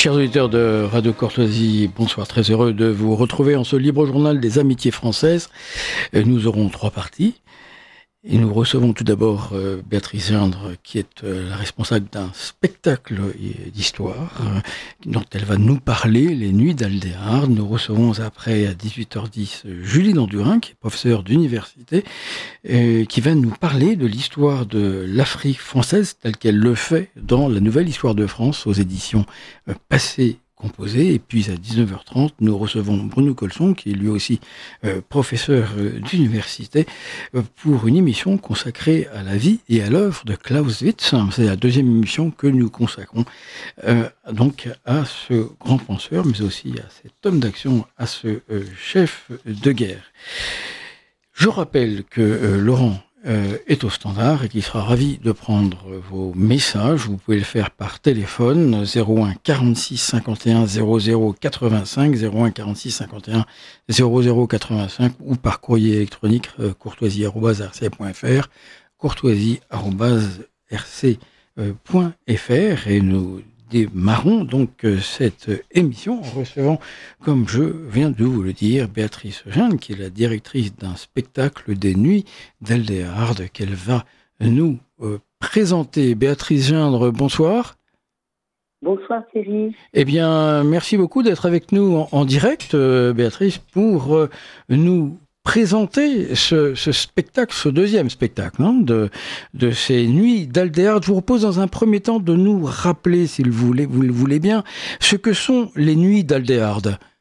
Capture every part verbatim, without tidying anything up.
Chers auditeurs de Radio Courtoisie, bonsoir, très heureux de vous retrouver en ce libre journal des amitiés françaises. Nous aurons trois parties. Et nous recevons tout d'abord euh, Béatrice Gindre, qui est euh, la responsable d'un spectacle d'histoire, euh, dont elle va nous parler, Les Nuits d'Aldéard. Nous recevons après, à dix-huit heures dix, Julie Landurin, qui est professeure d'université, euh, qui va nous parler de l'histoire de l'Afrique française, telle qu'elle le fait dans la Nouvelle Histoire de France, aux éditions euh, Passé Composé. Et puis à dix-neuf heures trente, nous recevons Bruno Colson, qui est lui aussi euh, professeur euh, d'université, euh, pour une émission consacrée à la vie et à l'œuvre de Clausewitz. C'est la deuxième émission que nous consacrons euh, donc à ce grand penseur, mais aussi à cet homme d'action, à ce euh, chef de guerre. Je rappelle que euh, Laurent Euh, est au standard et qui sera ravi de prendre vos messages. Vous pouvez le faire par téléphone zéro un quarante-six cinquante et un zéro zéro quatre-vingt-cinq, zéro un quarante-six cinquante et un zéro zéro quatre-vingt-cinq ou par courrier électronique euh, courtoisie arobase r c point f r, courtoisie arobase r c point f r, et nous démarrons donc euh, cette émission en recevant, comme je viens de vous le dire, Béatrice Gindre, qui est la directrice d'un spectacle des Nuits d'Aldéard, qu'elle va nous euh, présenter. Béatrice Gindre, bonsoir. Bonsoir Thierry. Eh bien, merci beaucoup d'être avec nous en, en direct, euh, Béatrice, pour euh, nous présenter ce, ce spectacle, ce deuxième spectacle hein, de, de ces Nuits d'Aldéard. Je vous propose dans un premier temps de nous rappeler, si vous, voulez, vous le voulez bien, ce que sont les Nuits d'Aldéard.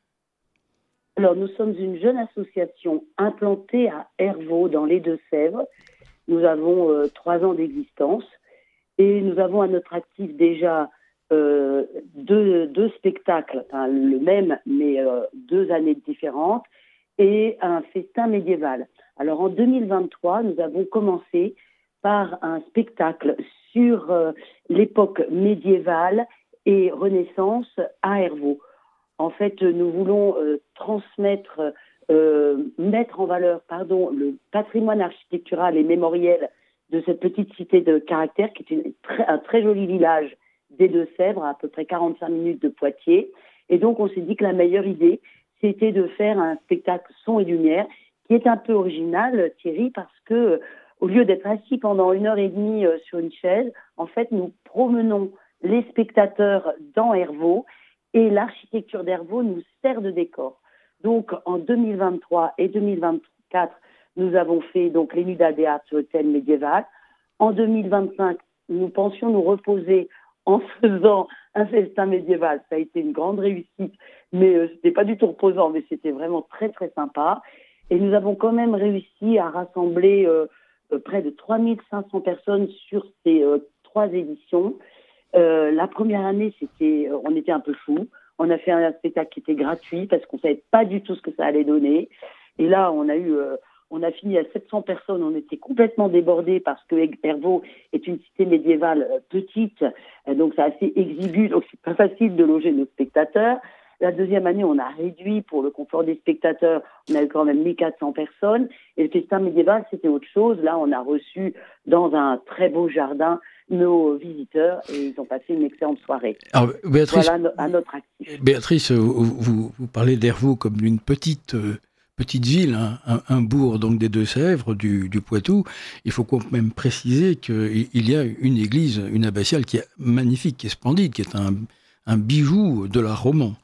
Alors, nous sommes une jeune association implantée à Hervaux, dans les Deux-Sèvres. Nous avons euh, trois ans d'existence et nous avons à notre actif déjà euh, deux, deux spectacles, enfin, le même, mais euh, deux années différentes, et un festin médiéval. Alors en deux mille vingt-trois, nous avons commencé par un spectacle sur euh, l'époque médiévale et Renaissance à Hervaux. En fait, nous voulons euh, transmettre, euh, mettre en valeur, pardon, le patrimoine architectural et mémoriel de cette petite cité de caractère, qui est une, un très joli village des Deux-Sèvres, à peu près quarante-cinq minutes de Poitiers. Et donc, on s'est dit que la meilleure idée, c'était de faire un spectacle son et lumière qui est un peu original, Thierry, parce que au lieu d'être assis pendant une heure et demie sur une chaise, en fait, nous promenons les spectateurs dans Hervaux et l'architecture d'Hervaux nous sert de décor. Donc, en deux mille vingt-trois et deux mille vingt-quatre, nous avons fait donc les Nuits d'Aldéard sur le thème médiéval. En deux mille vingt-cinq, nous pensions nous reposer en faisant un festin médiéval. Ça a été une grande réussite, mais euh, c'était pas du tout reposant, mais c'était vraiment très très sympa. Et nous avons quand même réussi à rassembler euh, euh, près de trois mille cinq cents personnes sur ces euh, trois éditions. Euh, la première année, c'était, euh, on était un peu fous. On a fait un spectacle qui était gratuit parce qu'on savait pas du tout ce que ça allait donner. Et là, on a eu euh, On a fini à sept cents personnes, on était complètement débordés parce que Hervaux est une cité médiévale petite, donc c'est assez exigu, donc c'est pas facile de loger nos spectateurs. La deuxième année, on a réduit pour le confort des spectateurs, on a eu quand même mille quatre cents personnes. Et le festin médiéval, c'était autre chose. Là, on a reçu dans un très beau jardin nos visiteurs et ils ont passé une excellente soirée. Alors, Béatrice, voilà à notre actif. Béatrice, vous, vous, vous parlez d'Hervaux comme d'une petite... Euh... petite ville, hein, un, un bourg donc des Deux-Sèvres, du, du Poitou. Il faut quand même préciser qu'il y a une église, une abbatiale qui est magnifique, qui est splendide, qui est un, un bijou de l'art roman.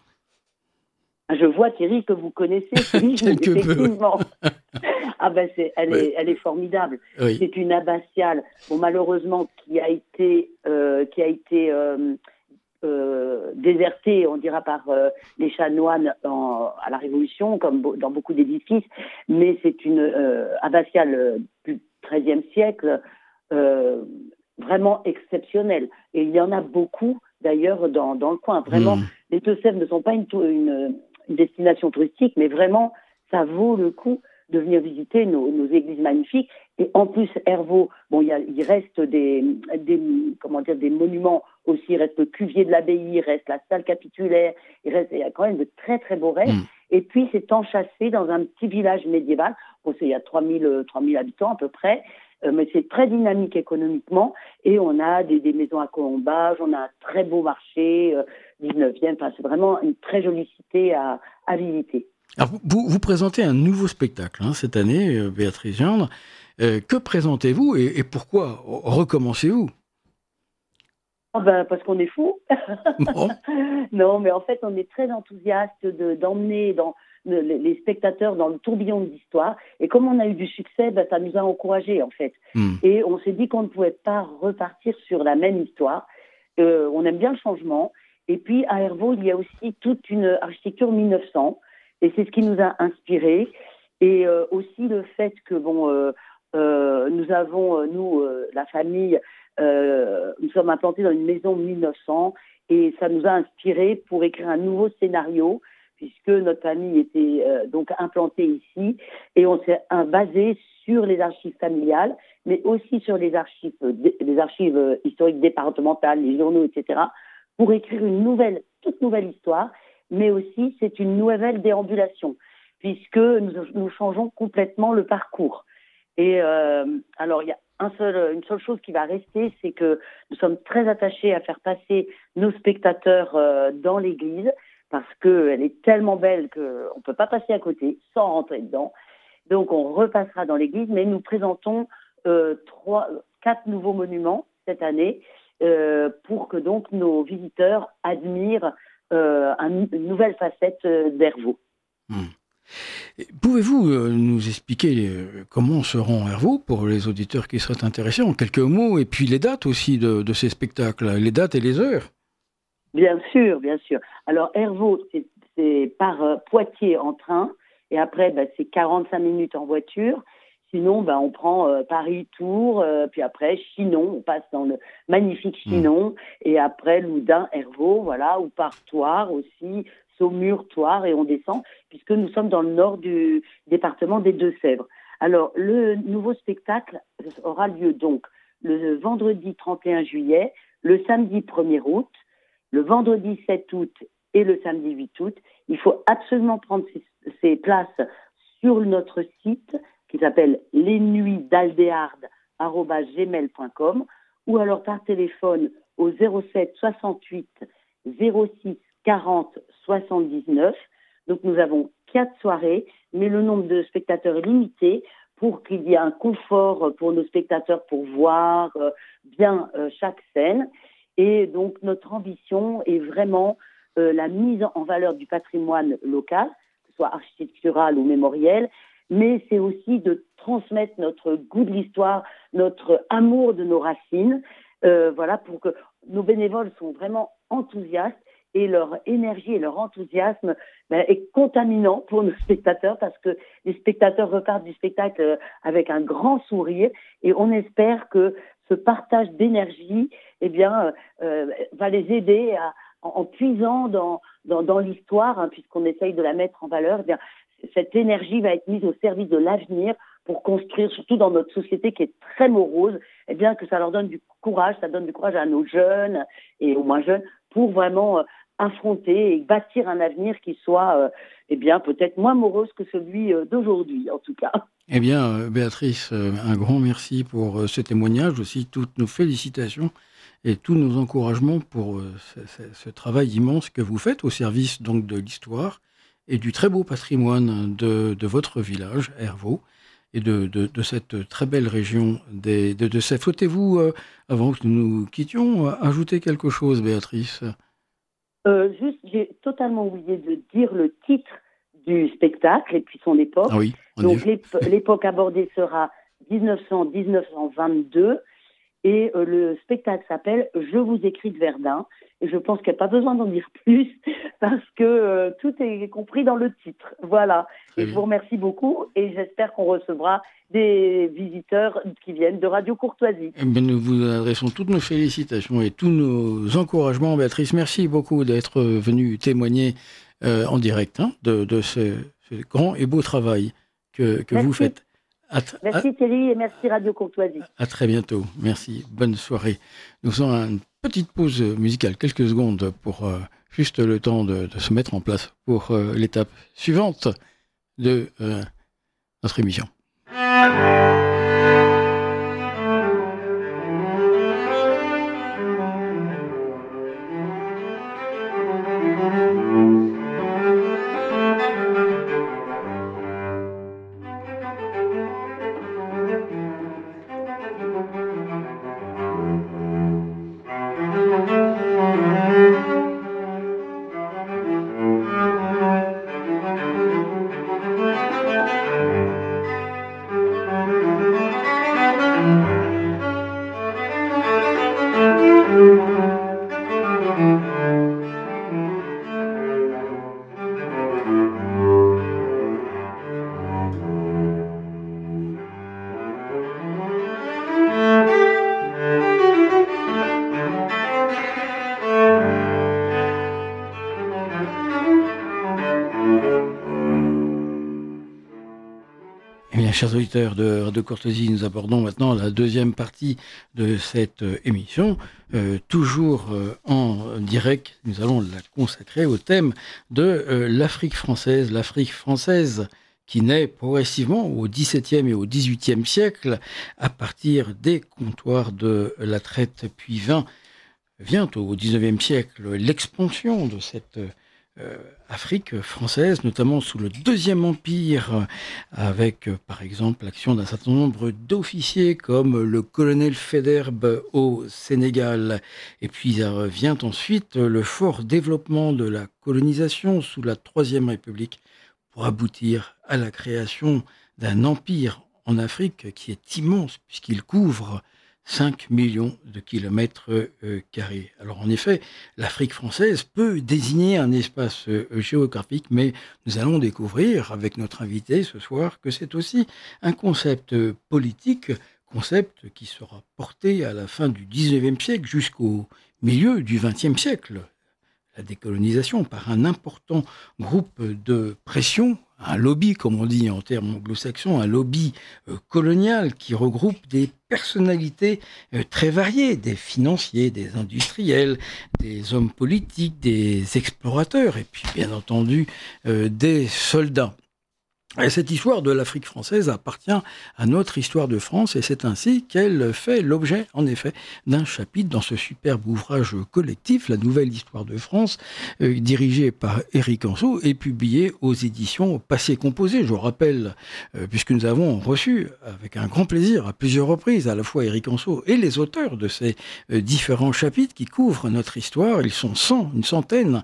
Je vois, Thierry, que vous connaissez ce bijou, effectivement. Ah ben, c'est, elle, oui. est, elle est formidable. Oui. C'est une abbatiale, bon, malheureusement, qui a été... Euh, qui a été euh, Euh, déserté, on dira, par euh, les chanoines en, à la Révolution, comme bo- dans beaucoup d'édifices, mais c'est une euh, abbatiale euh, du treizième siècle, euh, vraiment exceptionnelle. Et il y en a beaucoup, d'ailleurs, dans, dans le coin. Vraiment, mmh. les Deux-Sèvres ne sont pas une, une, une destination touristique, mais vraiment, ça vaut le coup de venir visiter nos, nos églises magnifiques. Et en plus, Hervaux, bon, il, y a, il reste des, des, comment dire, des monuments aussi. Il reste le cuvier de l'abbaye, il reste la salle capitulaire, il reste, il y a quand même de très, très beaux restes. Mmh. Et puis, c'est enchâssé dans un petit village médiéval. Bon, c'est, il y a trois mille habitants à peu près, euh, mais c'est très dynamique économiquement. Et on a des, des maisons à colombage, on a un très beau marché. Euh, dix-neuvième. Enfin, c'est vraiment une très jolie cité à, à visiter. Alors, vous, vous présentez un nouveau spectacle hein, cette année, euh, Béatrice Gendre. Euh, que présentez-vous et, et pourquoi recommencez-vous? Ah ben, parce qu'on est fou. Bon. Non, mais en fait, on est très enthousiaste de, d'emmener dans le- les spectateurs dans le tourbillon de l'histoire. Et comme on a eu du succès, ben, ça nous a encouragés, en fait. Hmm. Et on s'est dit qu'on ne pouvait pas repartir sur la même histoire. Euh, on aime bien le changement. Et puis, à Hervaux, il y a aussi toute une architecture mille neuf cents. Et c'est ce qui nous a inspirés. Et euh, aussi le fait que, bon, euh, euh, nous avons, euh, nous, euh, la famille, euh, nous sommes implantés dans une maison mille neuf cents et ça nous a inspirés pour écrire un nouveau scénario puisque notre famille était euh, donc implantée ici et on s'est euh, basé sur les archives familiales, mais aussi sur les archives, euh, les archives euh, historiques départementales, les journaux, et cetera, pour écrire une nouvelle, toute nouvelle histoire, mais aussi c'est une nouvelle déambulation puisque nous, nous changeons complètement le parcours. Et euh, alors, il y a un seul, une seule chose qui va rester, c'est que nous sommes très attachés à faire passer nos spectateurs euh, dans l'église parce qu'elle est tellement belle qu'on ne peut pas passer à côté sans rentrer dedans. Donc, on repassera dans l'église, mais nous présentons euh, trois, quatre nouveaux monuments cette année euh, pour que donc nos visiteurs admirent euh, un, une nouvelle facette euh, d'Hervaux. Hmm. Pouvez-vous euh, nous expliquer euh, comment se rend Hervaux pour les auditeurs qui seraient intéressés en quelques mots et puis les dates aussi de, de ces spectacles, les dates et les heures? Bien sûr, bien sûr. Alors Hervaux, c'est, c'est par euh, Poitiers en train et après bah, c'est quarante-cinq minutes en voiture. Sinon, bah, on prend euh, Paris-Tours, euh, puis après Chinon, on passe dans le magnifique Chinon, mmh. et après Loudun, Hervaux, voilà, ou par Thouars aussi, Saumur, Thouars, et on descend, puisque nous sommes dans le nord du département des Deux-Sèvres. Alors, le nouveau spectacle aura lieu donc le vendredi trente et un juillet, le samedi premier août, le vendredi sept août et le samedi huit août. Il faut absolument prendre ces, ces places sur notre site qui s'appelle lesnuitsdaldéarde arobase gmail point com ou alors par téléphone au zéro sept soixante-huit zéro six quarante soixante-dix-neuf. Donc nous avons quatre soirées, mais le nombre de spectateurs est limité pour qu'il y ait un confort pour nos spectateurs pour voir euh, bien euh, chaque scène. Et donc notre ambition est vraiment euh, la mise en valeur du patrimoine local, que ce soit architectural ou mémoriel, mais c'est aussi de transmettre notre goût de l'histoire, notre amour de nos racines, euh, voilà, pour que nos bénévoles sont vraiment enthousiastes et leur énergie et leur enthousiasme ben, est contaminant pour nos spectateurs parce que les spectateurs repartent du spectacle avec un grand sourire et on espère que ce partage d'énergie eh bien, euh, va les aider à, en, en puisant dans, dans, dans l'histoire, hein, puisqu'on essaye de la mettre en valeur, eh bien, cette énergie va être mise au service de l'avenir pour construire, surtout dans notre société qui est très morose, eh bien que ça leur donne du courage, ça donne du courage à nos jeunes et aux moins jeunes pour vraiment euh, affronter et bâtir un avenir qui soit, euh, eh bien, peut-être moins morose que celui euh, d'aujourd'hui, en tout cas. Eh bien, euh, Béatrice, euh, un grand merci pour euh, ce témoignage, aussi toutes nos félicitations et tous nos encouragements pour euh, ce, ce, ce travail immense que vous faites au service donc de l'histoire et du très beau patrimoine de, de votre village, Hervaux, et de, de, de cette très belle région des de, de Sèvres. Souhaitez-vous, euh, avant que nous quittions, euh, ajouter quelque chose, Béatrice? euh, Juste, j'ai totalement oublié de dire le titre du spectacle et puis son époque. Ah oui, donc l'ép- l'époque abordée sera dix-neuf cents à dix-neuf cent vingt-deux et euh, le spectacle s'appelle Je vous écris de Verdun et je pense qu'il n'y a pas besoin d'en dire plus parce que euh, tout est compris dans le titre. Voilà. Très et bien. Je vous remercie beaucoup et j'espère qu'on recevra des visiteurs qui viennent de Radio Courtoisie. Eh bien, nous vous adressons toutes nos félicitations et tous nos encouragements, Béatrice. Merci beaucoup d'être venue témoigner euh, en direct hein, de, de ce, ce grand et beau travail que, que vous faites. À t- Merci Thierry et merci Radio Courtoisie. À, à très bientôt. Merci. Bonne soirée. Nous faisons une petite pause musicale, quelques secondes, pour euh, juste le temps de, de se mettre en place pour euh, l'étape suivante de euh, notre émission. bien, chers auditeurs de, de Courtoisie, nous abordons maintenant la deuxième partie de cette euh, émission. Euh, toujours euh, en direct, nous allons la consacrer au thème de euh, l'Afrique française. L'Afrique française qui naît progressivement au dix-septième et au dix-huitième siècle, à partir des comptoirs de la traite, puis vint, vient au dix-neuvième siècle l'expansion de cette euh, Afrique française, notamment sous le Deuxième Empire, avec euh, par exemple l'action d'un certain nombre d'officiers comme le colonel Faidherbe au Sénégal. Et puis euh, vient ensuite le fort développement de la colonisation sous la Troisième République, pour aboutir à la création d'un empire en Afrique qui est immense, puisqu'il couvre cinq millions de kilomètres euh, carrés. Alors en effet, l'Afrique française peut désigner un espace euh, géographique, mais nous allons découvrir avec notre invité ce soir que c'est aussi un concept euh, politique, concept qui sera porté à la fin du dix-neuvième siècle jusqu'au milieu du vingtième siècle. La décolonisation par un important groupe de pression, un lobby, comme on dit en termes anglo-saxons, un lobby euh, colonial qui regroupe des personnalités euh, très variées, des financiers, des industriels, des hommes politiques, des explorateurs et puis bien entendu euh, des soldats. Et cette histoire de l'Afrique française appartient à notre histoire de France et c'est ainsi qu'elle fait l'objet, en effet, d'un chapitre dans ce superbe ouvrage collectif, La Nouvelle Histoire de France, euh, dirigé par Éric Anceau et publié aux éditions Passé Composé. Je rappelle, euh, puisque nous avons reçu avec un grand plaisir à plusieurs reprises à la fois Éric Anceau et les auteurs de ces euh, différents chapitres qui couvrent notre histoire, ils sont cent, une centaine.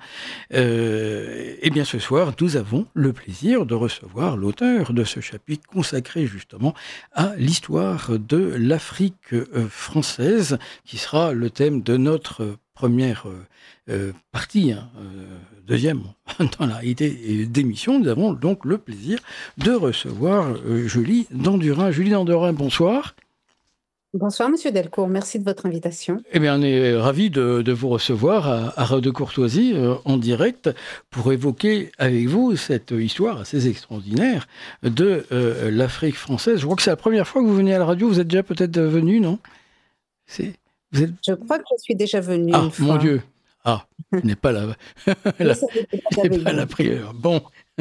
Euh, et bien ce soir, nous avons le plaisir de recevoir l'auteur de ce chapitre consacré justement à l'histoire de l'Afrique française, qui sera le thème de notre première euh, partie, hein, euh, deuxième dans la réalité d'émission. Nous avons donc le plaisir de recevoir euh, Julie Dandurin. Julie Dandurin, bonsoir. Bonsoir, Monsieur Delcourt. Merci de votre invitation. Eh bien, on est ravis de, de vous recevoir à, à Radio Courtoisie euh, en direct pour évoquer avec vous cette histoire assez extraordinaire de euh, l'Afrique française. Je crois que c'est la première fois que vous venez à la radio. Vous êtes déjà peut-être venu, non? C'est, vous êtes... Je crois que je suis déjà venu. Ah, une fois. mon Dieu. Ah, ce n'est pas la, la, c'est pas la prière. Bon.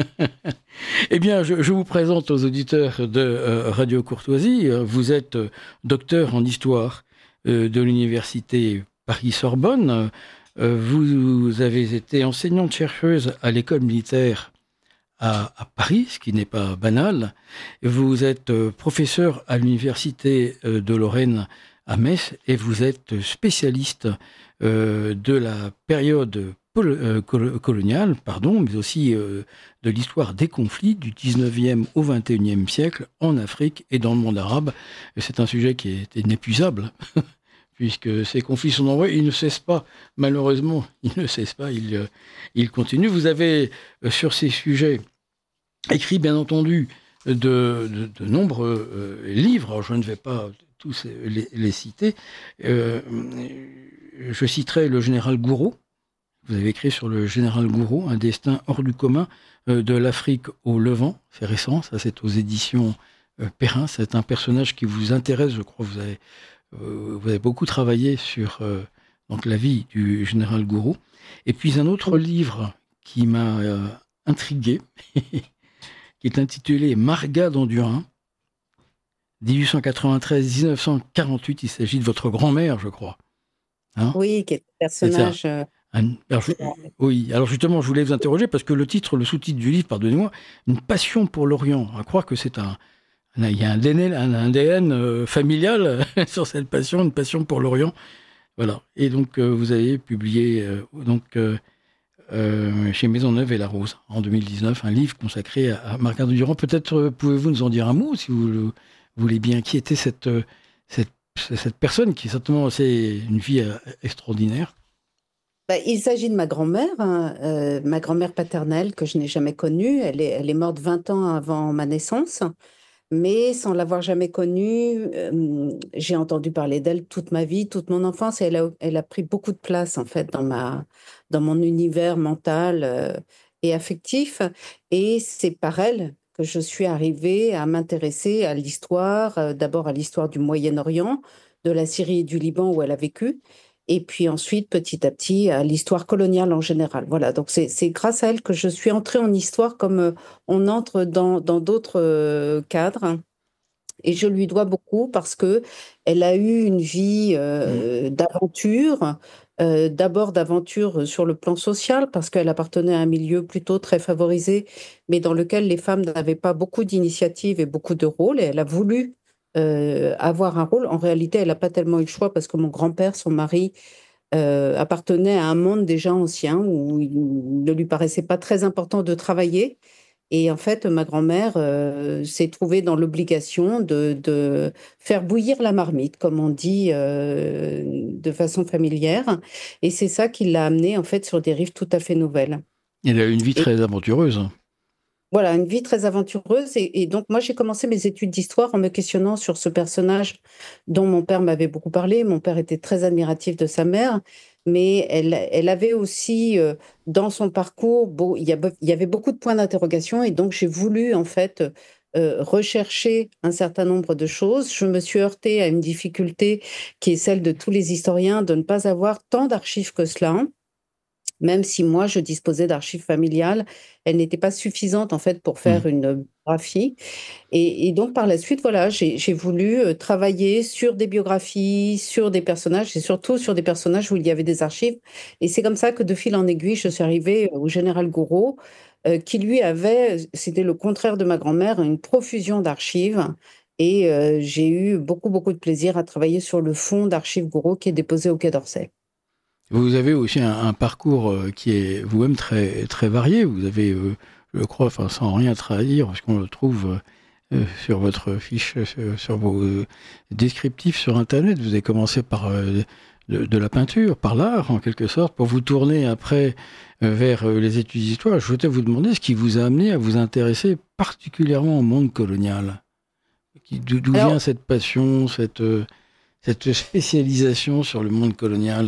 Eh bien, je, je vous présente aux auditeurs de euh, Radio Courtoisie. Vous êtes euh, docteur en histoire euh, de l'université Paris-Sorbonne. Euh, vous, vous avez été enseignante-chercheuse à l'école militaire à, à Paris, ce qui n'est pas banal. Vous êtes euh, professeur à l'université euh, de Lorraine à Metz et vous êtes spécialiste euh, de la période coloniale, pardon, mais aussi euh, de l'histoire des conflits du dix-neuvième au vingt et unième siècle en Afrique et dans le monde arabe. Et c'est un sujet qui est inépuisable, puisque ces conflits sont nombreux. Ils ne cessent pas, malheureusement, ils ne cessent pas, ils, euh, ils continuent. Vous avez, euh, sur ces sujets, écrit, bien entendu, de, de, de nombreux euh, livres. Alors, je ne vais pas tous les, les citer. Euh, je citerai le général Gouraud. Vous avez écrit sur le général Gouraud, un destin hors du commun euh, de l'Afrique au Levant. C'est récent, ça c'est aux éditions euh, Perrin. C'est un personnage qui vous intéresse, je crois. Vous avez, euh, vous avez beaucoup travaillé sur euh, donc la vie du général Gouraud. Et puis un autre livre qui m'a euh, intrigué, qui est intitulé Marga d'Andurin, dix-huit cent quatre-vingt-treize à dix-neuf cent quarante-huit. Il s'agit de votre grand-mère, je crois. Hein? Oui, qui est un personnage... Alors, je, oui, alors justement, je voulais vous interroger parce que le titre, le sous-titre du livre, pardonnez-moi, Une passion pour l'Orient. À croire que c'est un, il y a un D N A, un A D N euh, familial sur cette passion, une passion pour l'Orient. Voilà. Et donc, euh, vous avez publié euh, donc euh, euh, chez Maisonneuve et La Rose en deux mille dix-neuf un livre consacré à, à Marga d'Andurin. Peut-être euh, pouvez-vous nous en dire un mot, si vous le voulez bien. Qui était cette cette cette personne qui certainement c'est une vie euh, extraordinaire. Bah, il s'agit de ma grand-mère, hein, euh, ma grand-mère paternelle que je n'ai jamais connue. Elle est, elle est morte vingt ans avant ma naissance, mais sans l'avoir jamais connue, euh, j'ai entendu parler d'elle toute ma vie, toute mon enfance, et elle a, elle a pris beaucoup de place en fait dans ma, dans mon univers mental euh, et affectif. Et c'est par elle que je suis arrivée à m'intéresser à l'histoire, euh, d'abord à l'histoire du Moyen-Orient, de la Syrie et du Liban où elle a vécu, et puis ensuite, petit à petit, à l'histoire coloniale en général. Voilà, donc c'est, c'est grâce à elle que je suis entrée en histoire comme euh, on entre dans, dans d'autres euh, cadres. Et je lui dois beaucoup parce que elle a eu une vie Mmh. euh, d'aventure, euh, d'abord d'aventure sur le plan social parce qu'elle appartenait à un milieu plutôt très favorisé, mais dans lequel les femmes n'avaient pas beaucoup d'initiatives et beaucoup de rôles. Et elle a voulu euh, avoir un rôle. En réalité, elle n'a pas tellement eu le choix parce que mon grand-père, son mari, euh, appartenait à un monde déjà ancien où il ne lui paraissait pas très important de travailler. Et en fait, ma grand-mère euh, s'est trouvée dans l'obligation de, de faire bouillir la marmite, comme on dit euh, de façon familière. Et c'est ça qui l'a amenée en fait sur des rives tout à fait nouvelles. Elle a eu une vie Et très aventureuse. voilà, une vie très aventureuse. Et, et donc, moi, j'ai commencé mes études d'histoire en me questionnant sur ce personnage dont mon père m'avait beaucoup parlé. Mon père était très admiratif de sa mère, mais elle, elle avait aussi, euh, dans son parcours, beau- il y a be- il y avait beaucoup de points d'interrogation. Et donc, j'ai voulu, en fait, euh, rechercher un certain nombre de choses. Je me suis heurtée à une difficulté qui est celle de tous les historiens de ne pas avoir tant d'archives que cela. Même si moi, je disposais d'archives familiales, elles n'étaient pas suffisantes en fait pour Mmh. faire une biographie. Et, et donc par la suite, voilà, j'ai j'ai voulu euh, travailler sur des biographies, sur des personnages et surtout sur des personnages où il y avait des archives. Et c'est comme ça que de fil en aiguille, je suis arrivée au général Gouraud, euh, qui lui avait, c'était le contraire de ma grand-mère, une profusion d'archives. Et euh, j'ai eu beaucoup, beaucoup de plaisir à travailler sur le fonds d'archives Gouraud qui est déposé au Quai d'Orsay. Vous avez aussi un, un parcours euh, qui est vous-même très, très varié. Vous avez, euh, je crois, enfin, sans rien trahir, parce qu'on le trouve euh, sur votre fiche, sur, sur vos euh, descriptifs sur Internet, vous avez commencé par euh, de, de la peinture, par l'art en quelque sorte, pour vous tourner après euh, vers euh, les études d'histoire. Je voudrais vous demander ce qui vous a amené à vous intéresser particulièrement au monde colonial. Qui- D'où d'où vient Alors, cette passion, cette, euh, cette spécialisation sur le monde colonial?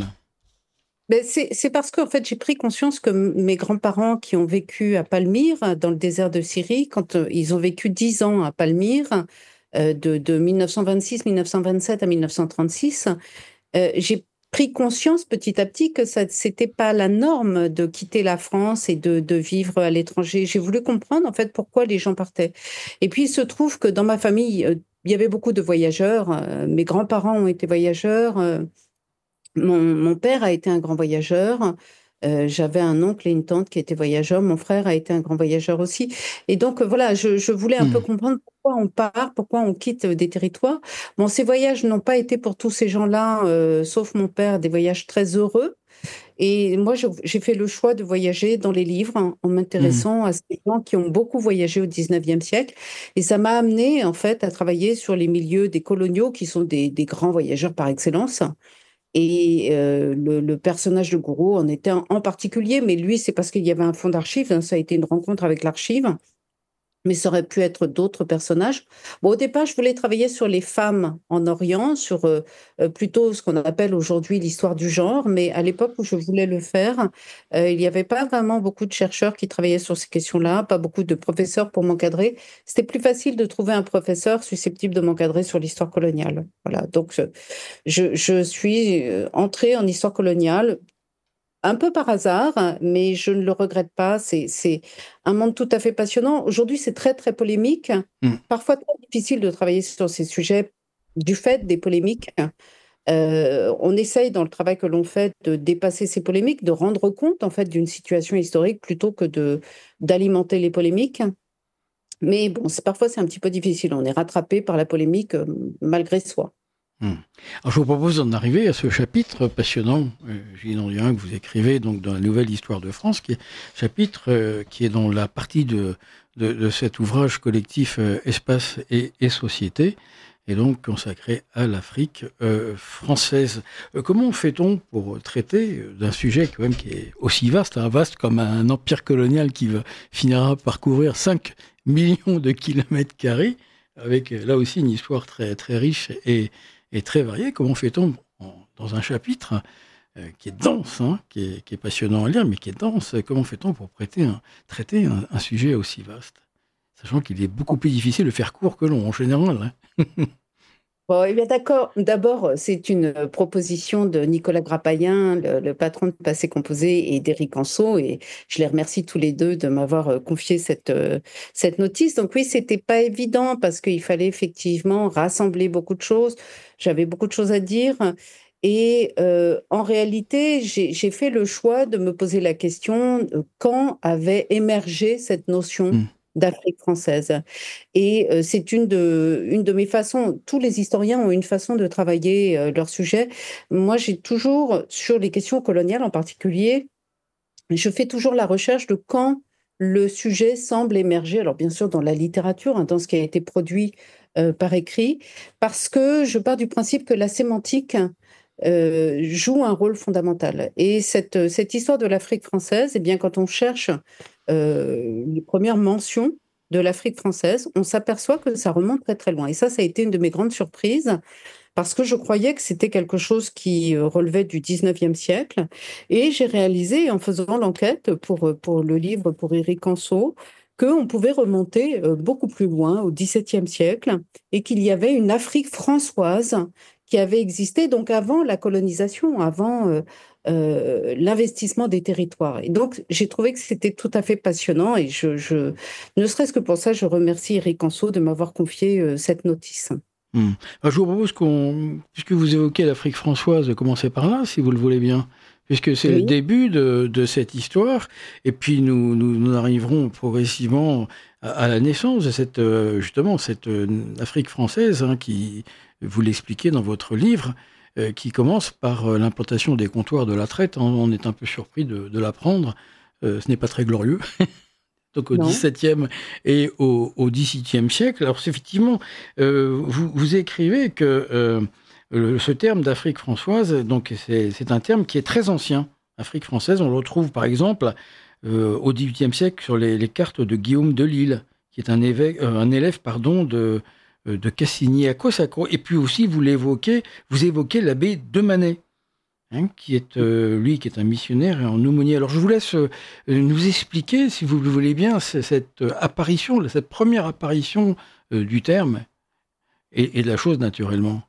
Ben, c'est, c'est parce qu'en fait, j'ai pris conscience que m- mes grands-parents qui ont vécu à Palmyre, dans le désert de Syrie, quand euh, ils ont vécu dix ans à Palmyre, euh, de, de mille neuf cent vingt-six mille neuf cent vingt-sept à mille neuf cent trente-six, euh, j'ai pris conscience petit à petit que ça, c'était pas la norme de quitter la France et de, de vivre à l'étranger. J'ai voulu comprendre en fait pourquoi les gens partaient. Et puis il se trouve que dans ma famille, euh, il y avait beaucoup de voyageurs. Euh, mes grands-parents ont été voyageurs. euh, mon, mon père a été un grand voyageur. Euh, j'avais un oncle et une tante qui étaient voyageurs. Mon frère a été un grand voyageur aussi. Et donc, euh, voilà, je, je voulais un peu Hmm. comprendre pourquoi on part, pourquoi on quitte euh, des territoires. Bon, ces voyages n'ont pas été pour tous ces gens-là, euh, sauf mon père, des voyages très heureux. Et moi, je- j'ai fait le choix de voyager dans les livres hein, en Hmm. m'intéressant à ces gens qui ont beaucoup voyagé au dix-neuvième siècle. Et ça m'a amené, en fait, à travailler sur les milieux des coloniaux, qui sont des, des grands voyageurs par excellence. Et euh, le, le personnage de Gouraud en était un en particulier, mais lui, c'est parce qu'il y avait un fonds d'archives, hein, ça a été une rencontre avec l'archive, mais ça aurait pu être d'autres personnages. Bon, au départ, je voulais travailler sur les femmes en Orient, sur euh, euh, plutôt ce qu'on appelle aujourd'hui l'histoire du genre, mais à l'époque où je voulais le faire, euh, il n'y avait pas vraiment beaucoup de chercheurs qui travaillaient sur ces questions-là, pas beaucoup de professeurs pour m'encadrer. C'était plus facile de trouver un professeur susceptible de m'encadrer sur l'histoire coloniale. Voilà, donc euh, je, je suis euh, entrée en histoire coloniale un peu par hasard, mais je ne le regrette pas. C'est, c'est un monde tout à fait passionnant. Aujourd'hui, c'est très, très polémique. Hmm. Parfois très difficile de travailler sur ces sujets du fait des polémiques. Euh, on essaye, dans le travail que l'on fait, de dépasser ces polémiques, de rendre compte, en fait, d'une situation historique plutôt que de, d'alimenter les polémiques. Mais bon, c'est, parfois, c'est un petit peu difficile. On est rattrapé par la polémique euh, malgré soi. Hmm. Alors, je vous propose d'en arriver à ce chapitre passionnant, euh, Gilles Andriain, que vous écrivez donc dans la Nouvelle Histoire de France, qui est chapitre euh, qui est dans la partie de, de, de cet ouvrage collectif euh, Espace et, et Société, et donc consacré à l'Afrique euh, française. Euh, comment fait-on pour traiter d'un sujet quand même qui est aussi vaste, hein, vaste comme un empire colonial qui va, finira par couvrir cinq millions de kilomètres carrés, avec euh, là aussi une histoire très, très riche et est très varié. Comment fait-on en- dans un chapitre euh, qui est dense, hein, qui, est, qui est passionnant à lire, mais qui est dense, comment fait-on pour prêter un- traiter un, un sujet aussi vaste? Sachant qu'il est beaucoup plus difficile de faire court que long en général. Hein. Bon, eh bien d'accord. D'abord, c'est une euh, proposition de Nicolas Grapayen, le, le patron de Passé Composé, et d'Éric Anceau, et je les remercie tous les deux de m'avoir euh, confié cette, euh, cette notice. Donc oui, c'était pas évident parce qu'il fallait effectivement rassembler beaucoup de choses. J'avais beaucoup de choses à dire. Et euh, en réalité, j'ai, j'ai fait le choix de me poser la question de quand avait émergé cette notion Mm. d'Afrique française. Et euh, c'est une de, une de mes façons, tous les historiens ont une façon de travailler euh, leur sujet. Moi, j'ai toujours, sur les questions coloniales en particulier, je fais toujours la recherche de quand le sujet semble émerger, alors bien sûr dans la littérature, hein, dans ce qui a été produit euh, par écrit, parce que je pars du principe que la sémantique euh, joue un rôle fondamental. Et cette, cette histoire de l'Afrique française, eh bien, quand on cherche euh, les premières mentions de l'Afrique française, on s'aperçoit que ça remonte très très loin. Et ça, ça a été une de mes grandes surprises parce que je croyais que c'était quelque chose qui euh, relevait du dix-neuvième siècle. Et j'ai réalisé, en faisant l'enquête pour, euh, pour le livre pour Éric Anceau, qu'on pouvait remonter euh, beaucoup plus loin, au dix-septième siècle, et qu'il y avait une Afrique françoise qui avait existé donc avant la colonisation, avant euh, euh, l'investissement des territoires. Et donc, j'ai trouvé que c'était tout à fait passionnant, et je, je, ne serait-ce que pour ça, je remercie Éric Anceau de m'avoir confié euh, cette notice. Mm. Alors, je vous propose qu'on, puisque vous évoquez l'Afrique françoise, de commencer par là, si vous le voulez bien, puisque c'est le Oui. début de, de cette histoire, et puis nous, nous, nous arriverons progressivement à, à la naissance de cette, euh, justement, cette euh, Afrique française, hein, qui, vous l'expliquez dans votre livre, euh, qui commence par euh, l'implantation des comptoirs de la traite. On, on est un peu surpris de, de l'apprendre. Euh, ce n'est pas très glorieux. Donc au Non. dix-septième et au, au dix-huitième siècle. Alors c'est effectivement, euh, vous, vous écrivez que euh, le- ce terme d'Afrique françoise, donc c'est c'est un terme qui est très ancien. Afrique française, on le retrouve par exemple euh, au dix-huitième siècle sur les, les cartes de Guillaume de Lille, qui est un, évêque, euh, un élève pardon, de, euh, de Cassini à Cossacro. Et puis aussi, vous l'évoquez, vous évoquez l'abbé de Manet. Hein, qui est euh, lui qui est un missionnaire et en aumônier. Alors je vous laisse euh, nous expliquer, si vous le voulez bien, c- cette euh, apparition, cette première apparition euh, du terme et, et de la chose naturellement.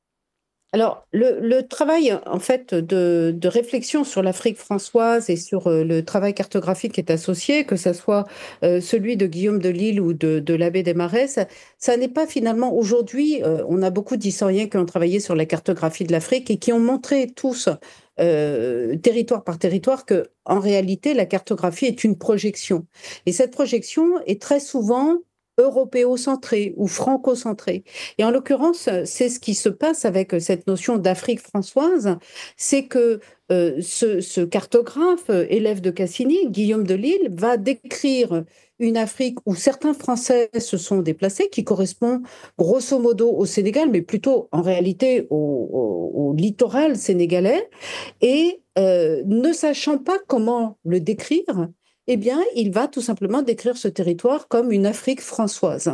Alors, le, le travail, en fait, de, de réflexion sur l'Afrique françoise et sur euh, le travail cartographique qui est associé, que ce soit euh, celui de Guillaume de Lille ou de, de l'abbé des Marais, ça, ça n'est pas finalement aujourd'hui, euh, on a beaucoup d'historiens qui ont travaillé sur la cartographie de l'Afrique et qui ont montré tous, euh, territoire par territoire, que en réalité, la cartographie est une projection. Et cette projection est très souvent européocentrée ou franco-centrée. Et en l'occurrence, c'est ce qui se passe avec cette notion d'Afrique françoise, c'est que euh, ce, ce cartographe, euh, élève de Cassini, Guillaume de Lille, va décrire une Afrique où certains Français se sont déplacés, qui correspond grosso modo au Sénégal, mais plutôt en réalité au, au- au littoral sénégalais, et euh, ne sachant pas comment le décrire, eh bien, il va tout simplement décrire ce territoire comme une Afrique françoise.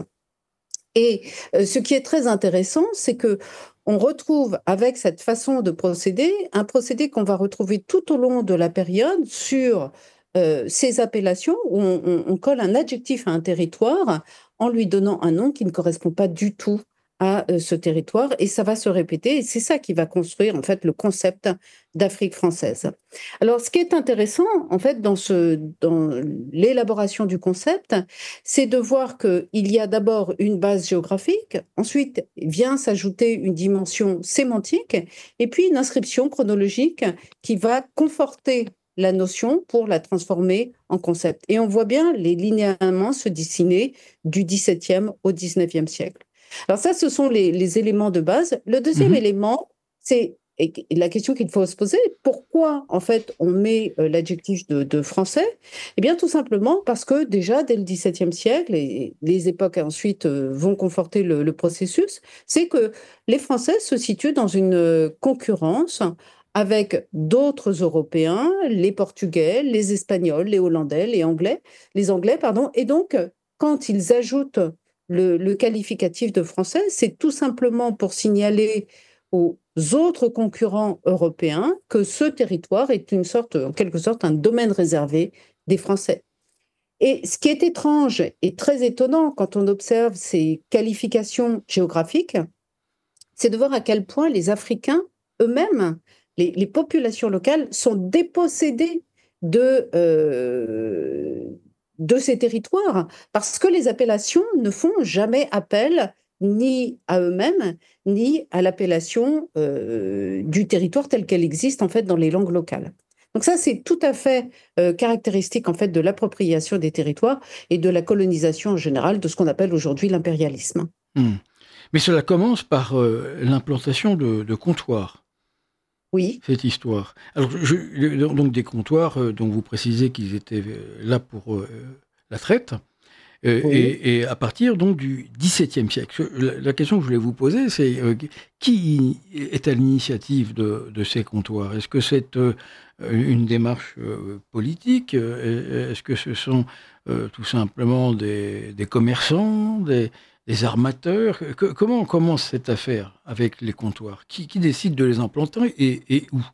Et euh, ce qui est très intéressant, c'est que on retrouve avec cette façon de procéder un procédé qu'on va retrouver tout au long de la période sur euh, ces appellations où on, on- on colle un adjectif à un territoire en lui donnant un nom qui ne correspond pas du tout à euh, ce territoire, et ça va se répéter, et c'est ça qui va construire en fait le concept d'Afrique française. Alors, ce qui est intéressant en fait dans ce, dans l'élaboration du concept, c'est de voir qu'il y a d'abord une base géographique, ensuite vient s'ajouter une dimension sémantique, et puis une inscription chronologique qui va conforter la notion pour la transformer en concept. Et on voit bien les linéaments se dessiner du dix-septième au dix-neuvième siècle. Alors ça, ce sont les, les éléments de base. Le deuxième Mhm. élément, c'est et la question qu'il faut se poser, pourquoi en fait on met euh, l'adjectif de, de français? Eh bien, tout simplement parce que déjà, dès le dix-septième siècle, et les époques ensuite euh, vont conforter le, le processus, c'est que les Français se situent dans une euh, concurrence avec d'autres Européens, les Portugais, les Espagnols, les Hollandais, les Anglais, les Anglais, pardon. Et donc, quand ils ajoutent le, le qualificatif de français, c'est tout simplement pour signaler aux autres concurrents européens que ce territoire est une sorte, en quelque sorte, un domaine réservé des Français. Et ce qui est étrange et très étonnant quand on observe ces qualifications géographiques, c'est de voir à quel point les Africains eux-mêmes, les, les populations locales, sont dépossédées de, euh, de ces territoires, parce que les appellations ne font jamais appel ni à eux-mêmes, ni à l'appellation euh, du territoire tel qu'elle existe en fait dans les langues locales. Donc ça, c'est tout à fait euh, caractéristique en fait de l'appropriation des territoires et de la colonisation en général, de ce qu'on appelle aujourd'hui l'impérialisme. Hmm. Mais cela commence par euh, l'implantation de, de comptoirs, Oui. cette histoire. Alors, je, donc des comptoirs euh, dont vous précisez qu'ils étaient euh, là pour euh, la traite, euh, Oui. et, et à partir donc du XVIIe siècle. La, la question que je voulais vous poser, c'est euh, qui est à l'initiative de, de ces comptoirs? Est-ce que c'est euh, une démarche euh, politique? Est-ce que ce sont euh, tout simplement des, des commerçants, des, des armateurs? Que, comment commence cette affaire avec les comptoirs? Qui, qui décide de les implanter et, et où?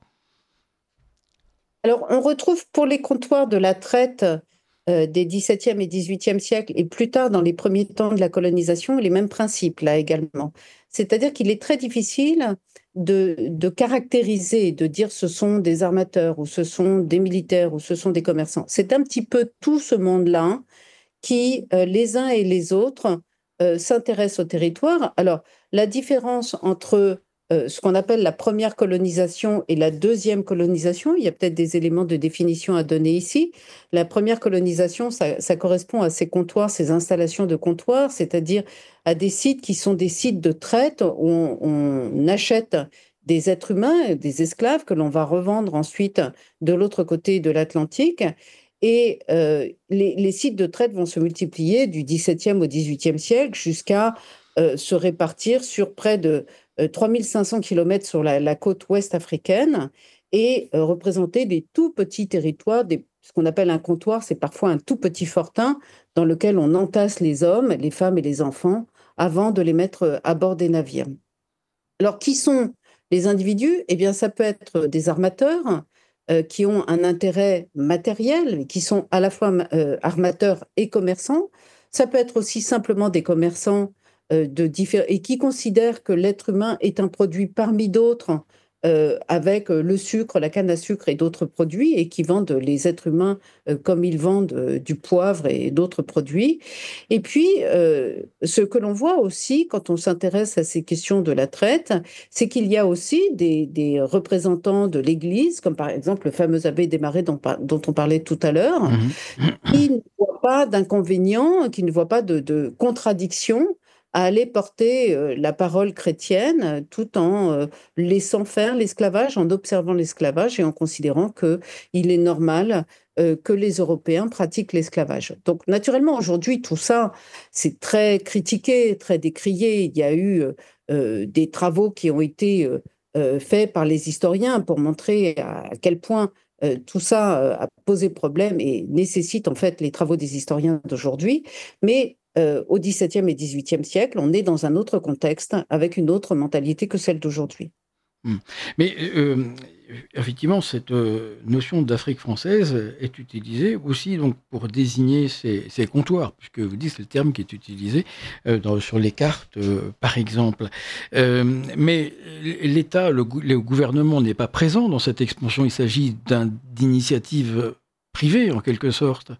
Alors, on retrouve pour les comptoirs de la traite euh, des dix-septième et dix-huitième siècles, et plus tard dans les premiers temps de la colonisation, les mêmes principes là également. C'est-à-dire qu'il est très difficile de, de caractériser, de dire ce sont des armateurs, ou ce sont des militaires, ou ce sont des commerçants. C'est un petit peu tout ce monde-là qui, euh, les uns et les autres, euh, s'intéressent au territoire. Alors, la différence entre euh, ce qu'on appelle la première colonisation et la deuxième colonisation, il y a peut-être des éléments de définition à donner ici. La première colonisation, ça, ça correspond à ces comptoirs, ces installations de comptoirs, c'est-à-dire à des sites qui sont des sites de traite où on, on achète des êtres humains, des esclaves que l'on va revendre ensuite de l'autre côté de l'Atlantique. Et euh, les, les sites de traite vont se multiplier du dix-septième au dix-huitième siècle jusqu'à euh, se répartir sur près de euh, trois mille cinq cents kilomètres sur la, la côte ouest africaine et euh, représenter des tout petits territoires, des, ce qu'on appelle un comptoir, c'est parfois un tout petit fortin dans lequel on entasse les hommes, les femmes et les enfants avant de les mettre à bord des navires. Alors, qui sont les individus? Eh bien, ça peut être des armateurs euh, qui ont un intérêt matériel, qui sont à la fois euh, armateurs et commerçants. Ça peut être aussi simplement des commerçants euh, de diffé- et qui considèrent que l'être humain est un produit parmi d'autres, euh, avec le sucre, la canne à sucre et d'autres produits, et qui vendent les êtres humains euh, comme ils vendent euh, du poivre et d'autres produits. Et puis, euh, ce que l'on voit aussi quand on s'intéresse à ces questions de la traite, c'est qu'il y a aussi des, des représentants de l'Église, comme par exemple le fameux abbé Desmarais dont, dont on parlait tout à l'heure, Mmh. qui ne voient pas d'inconvénient, qui ne voient pas de, de contradiction à aller porter euh, la parole chrétienne tout en euh, laissant faire l'esclavage, en observant l'esclavage et en considérant qu'il est normal euh, que les Européens pratiquent l'esclavage. Donc naturellement, aujourd'hui, tout ça, c'est très critiqué, très décrié. Il y a eu euh, des travaux qui ont été euh, euh, faits par les historiens pour montrer à quel point euh, tout ça euh, a posé problème et nécessite en fait les travaux des historiens d'aujourd'hui. Mais euh, au dix-septième et dix-huitième siècle, on est dans un autre contexte avec une autre mentalité que celle d'aujourd'hui. Mmh. Mais euh, effectivement, cette euh, notion d'Afrique française est utilisée aussi donc pour désigner ces, ces comptoirs, puisque vous dites c'est le terme qui est utilisé euh, dans, sur les cartes, euh, par exemple. Euh, mais l'État, le, le gouvernement n'est pas présent dans cette expansion. Il s'agit d'un, d'initiatives privées, en quelque sorte.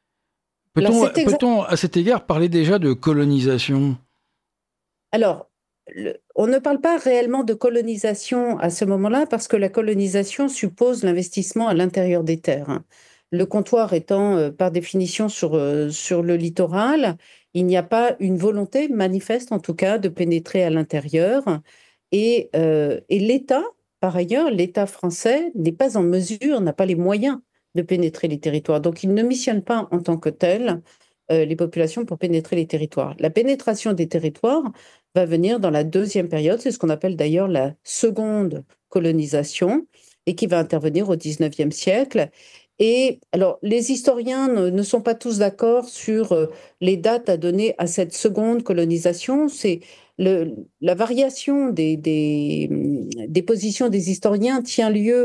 Peut-on, exact... peut-on, à cet égard, parler déjà de colonisation? Alors, le, on ne parle pas réellement de colonisation à ce moment-là parce que la colonisation suppose l'investissement à l'intérieur des terres. Hein. Le comptoir étant euh, par définition sur, euh, sur le littoral, il n'y a pas une volonté manifeste en tout cas de pénétrer à l'intérieur. Et, euh, et l'État, par ailleurs, l'État français n'est pas en mesure, n'a pas les moyens de pénétrer les territoires. Donc, il ne missionne pas en tant que tel euh, les populations pour pénétrer les territoires. La pénétration des territoires va venir dans la deuxième période, c'est ce qu'on appelle d'ailleurs la seconde colonisation, et qui va intervenir au dix-neuvième siècle. Et alors, les historiens ne, ne sont pas tous d'accord sur euh, les dates à donner à cette seconde colonisation. C'est le, la variation des, des, des positions des historiens tient lieu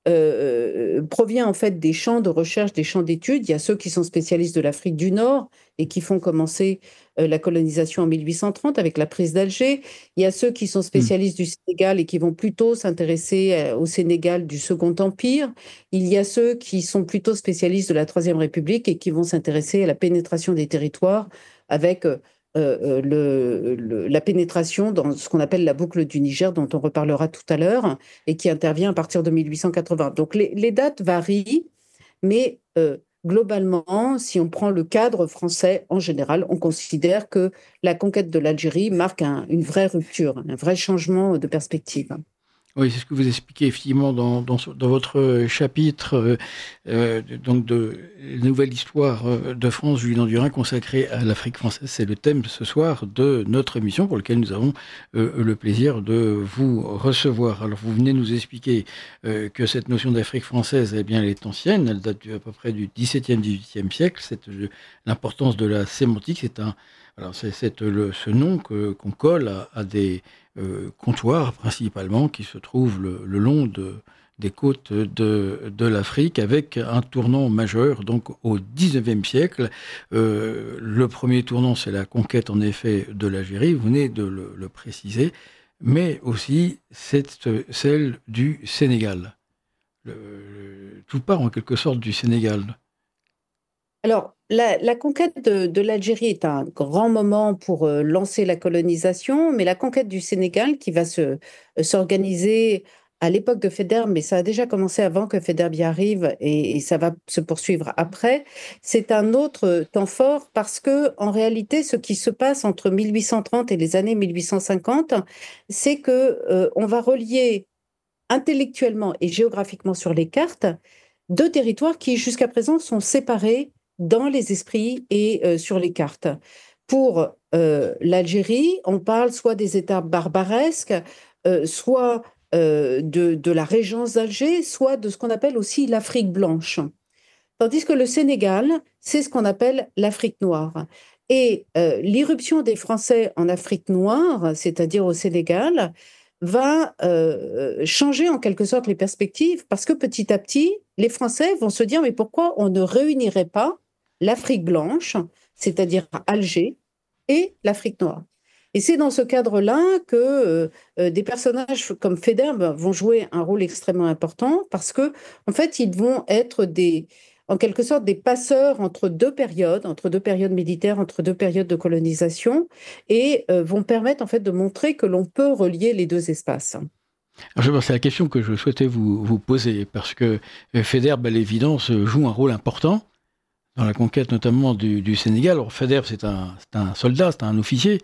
euh, provient en fait des champs de recherche, des champs d'études. Il y a ceux qui sont spécialistes de l'Afrique du Nord et qui font commencer euh, la colonisation en mille huit cent trente avec la prise d'Alger. Il y a ceux qui sont Hmm. spécialistes du Sénégal et qui vont plutôt s'intéresser euh, au Sénégal du Second Empire. Il y a ceux qui sont plutôt spécialistes de la Troisième République et qui vont s'intéresser à la pénétration des territoires avec euh, euh, le, le, la pénétration dans ce qu'on appelle la boucle du Niger, dont on reparlera tout à l'heure, et qui intervient à partir de mille huit cent quatre-vingts. Donc les, les dates varient, mais euh, globalement, si on prend le cadre français en général, on considère que la conquête de l'Algérie marque un, une vraie rupture, un vrai changement de perspective. Oui, c'est ce que vous expliquez effectivement dans, dans, dans votre chapitre euh, euh, donc de Nouvelle histoire de France, Julie Landurin, consacrée à l'Afrique française. C'est le thème ce soir de notre émission pour lequel nous avons euh, le plaisir de vous recevoir. Alors, vous venez nous expliquer euh, que cette notion d'Afrique française, eh bien, elle est ancienne. Elle date à peu près du dix-septième, dix-huitième siècle. C'est l'importance de la sémantique. C'est un, alors c'est, c'est le, ce nom que, qu'on colle à, à des Euh, comptoirs principalement qui se trouvent le, le long de, des côtes de, de l'Afrique avec un tournant majeur donc au dix-neuvième siècle. Euh, le premier tournant, c'est la conquête en effet de l'Algérie, vous venez de le, le préciser, mais aussi c'est celle du Sénégal. Le, le, tout part en quelque sorte du Sénégal. Alors, la, la conquête de, de l'Algérie est un grand moment pour euh, lancer la colonisation, mais la conquête du Sénégal, qui va se, euh, s'organiser à l'époque de Faidherbe, mais ça a déjà commencé avant que Faidherbe y arrive et, et ça va se poursuivre après, c'est un autre temps fort parce que, en réalité, ce qui se passe entre mille huit cent trente et les années mille huit cent cinquante, c'est que euh, on va relier intellectuellement et géographiquement sur les cartes deux territoires qui, jusqu'à présent, sont séparés dans les esprits et euh, sur les cartes. Pour euh, l'Algérie, on parle soit des États barbaresques, euh, soit euh, de, de la régence d'Alger, soit de ce qu'on appelle aussi l'Afrique blanche. Tandis que le Sénégal, c'est ce qu'on appelle l'Afrique noire. Et euh, l'irruption des Français en Afrique noire, c'est-à-dire au Sénégal, va euh, changer en quelque sorte les perspectives parce que petit à petit, les Français vont se dire mais pourquoi on ne réunirait pas l'Afrique blanche, c'est-à-dire Alger, et l'Afrique noire. Et c'est dans ce cadre-là que euh, des personnages comme Faidherbe vont jouer un rôle extrêmement important parce que, en fait, ils vont être des, en quelque sorte des passeurs entre deux périodes, entre deux périodes militaires, entre deux périodes de colonisation, et euh, vont permettre en fait de montrer que l'on peut relier les deux espaces. Alors, c'est la question que je souhaitais vous, vous poser, parce que Faidherbe, à l'évidence, joue un rôle important dans la conquête notamment du, du Sénégal. Alors, Faidherbe, c'est un, c'est un soldat, c'est un officier.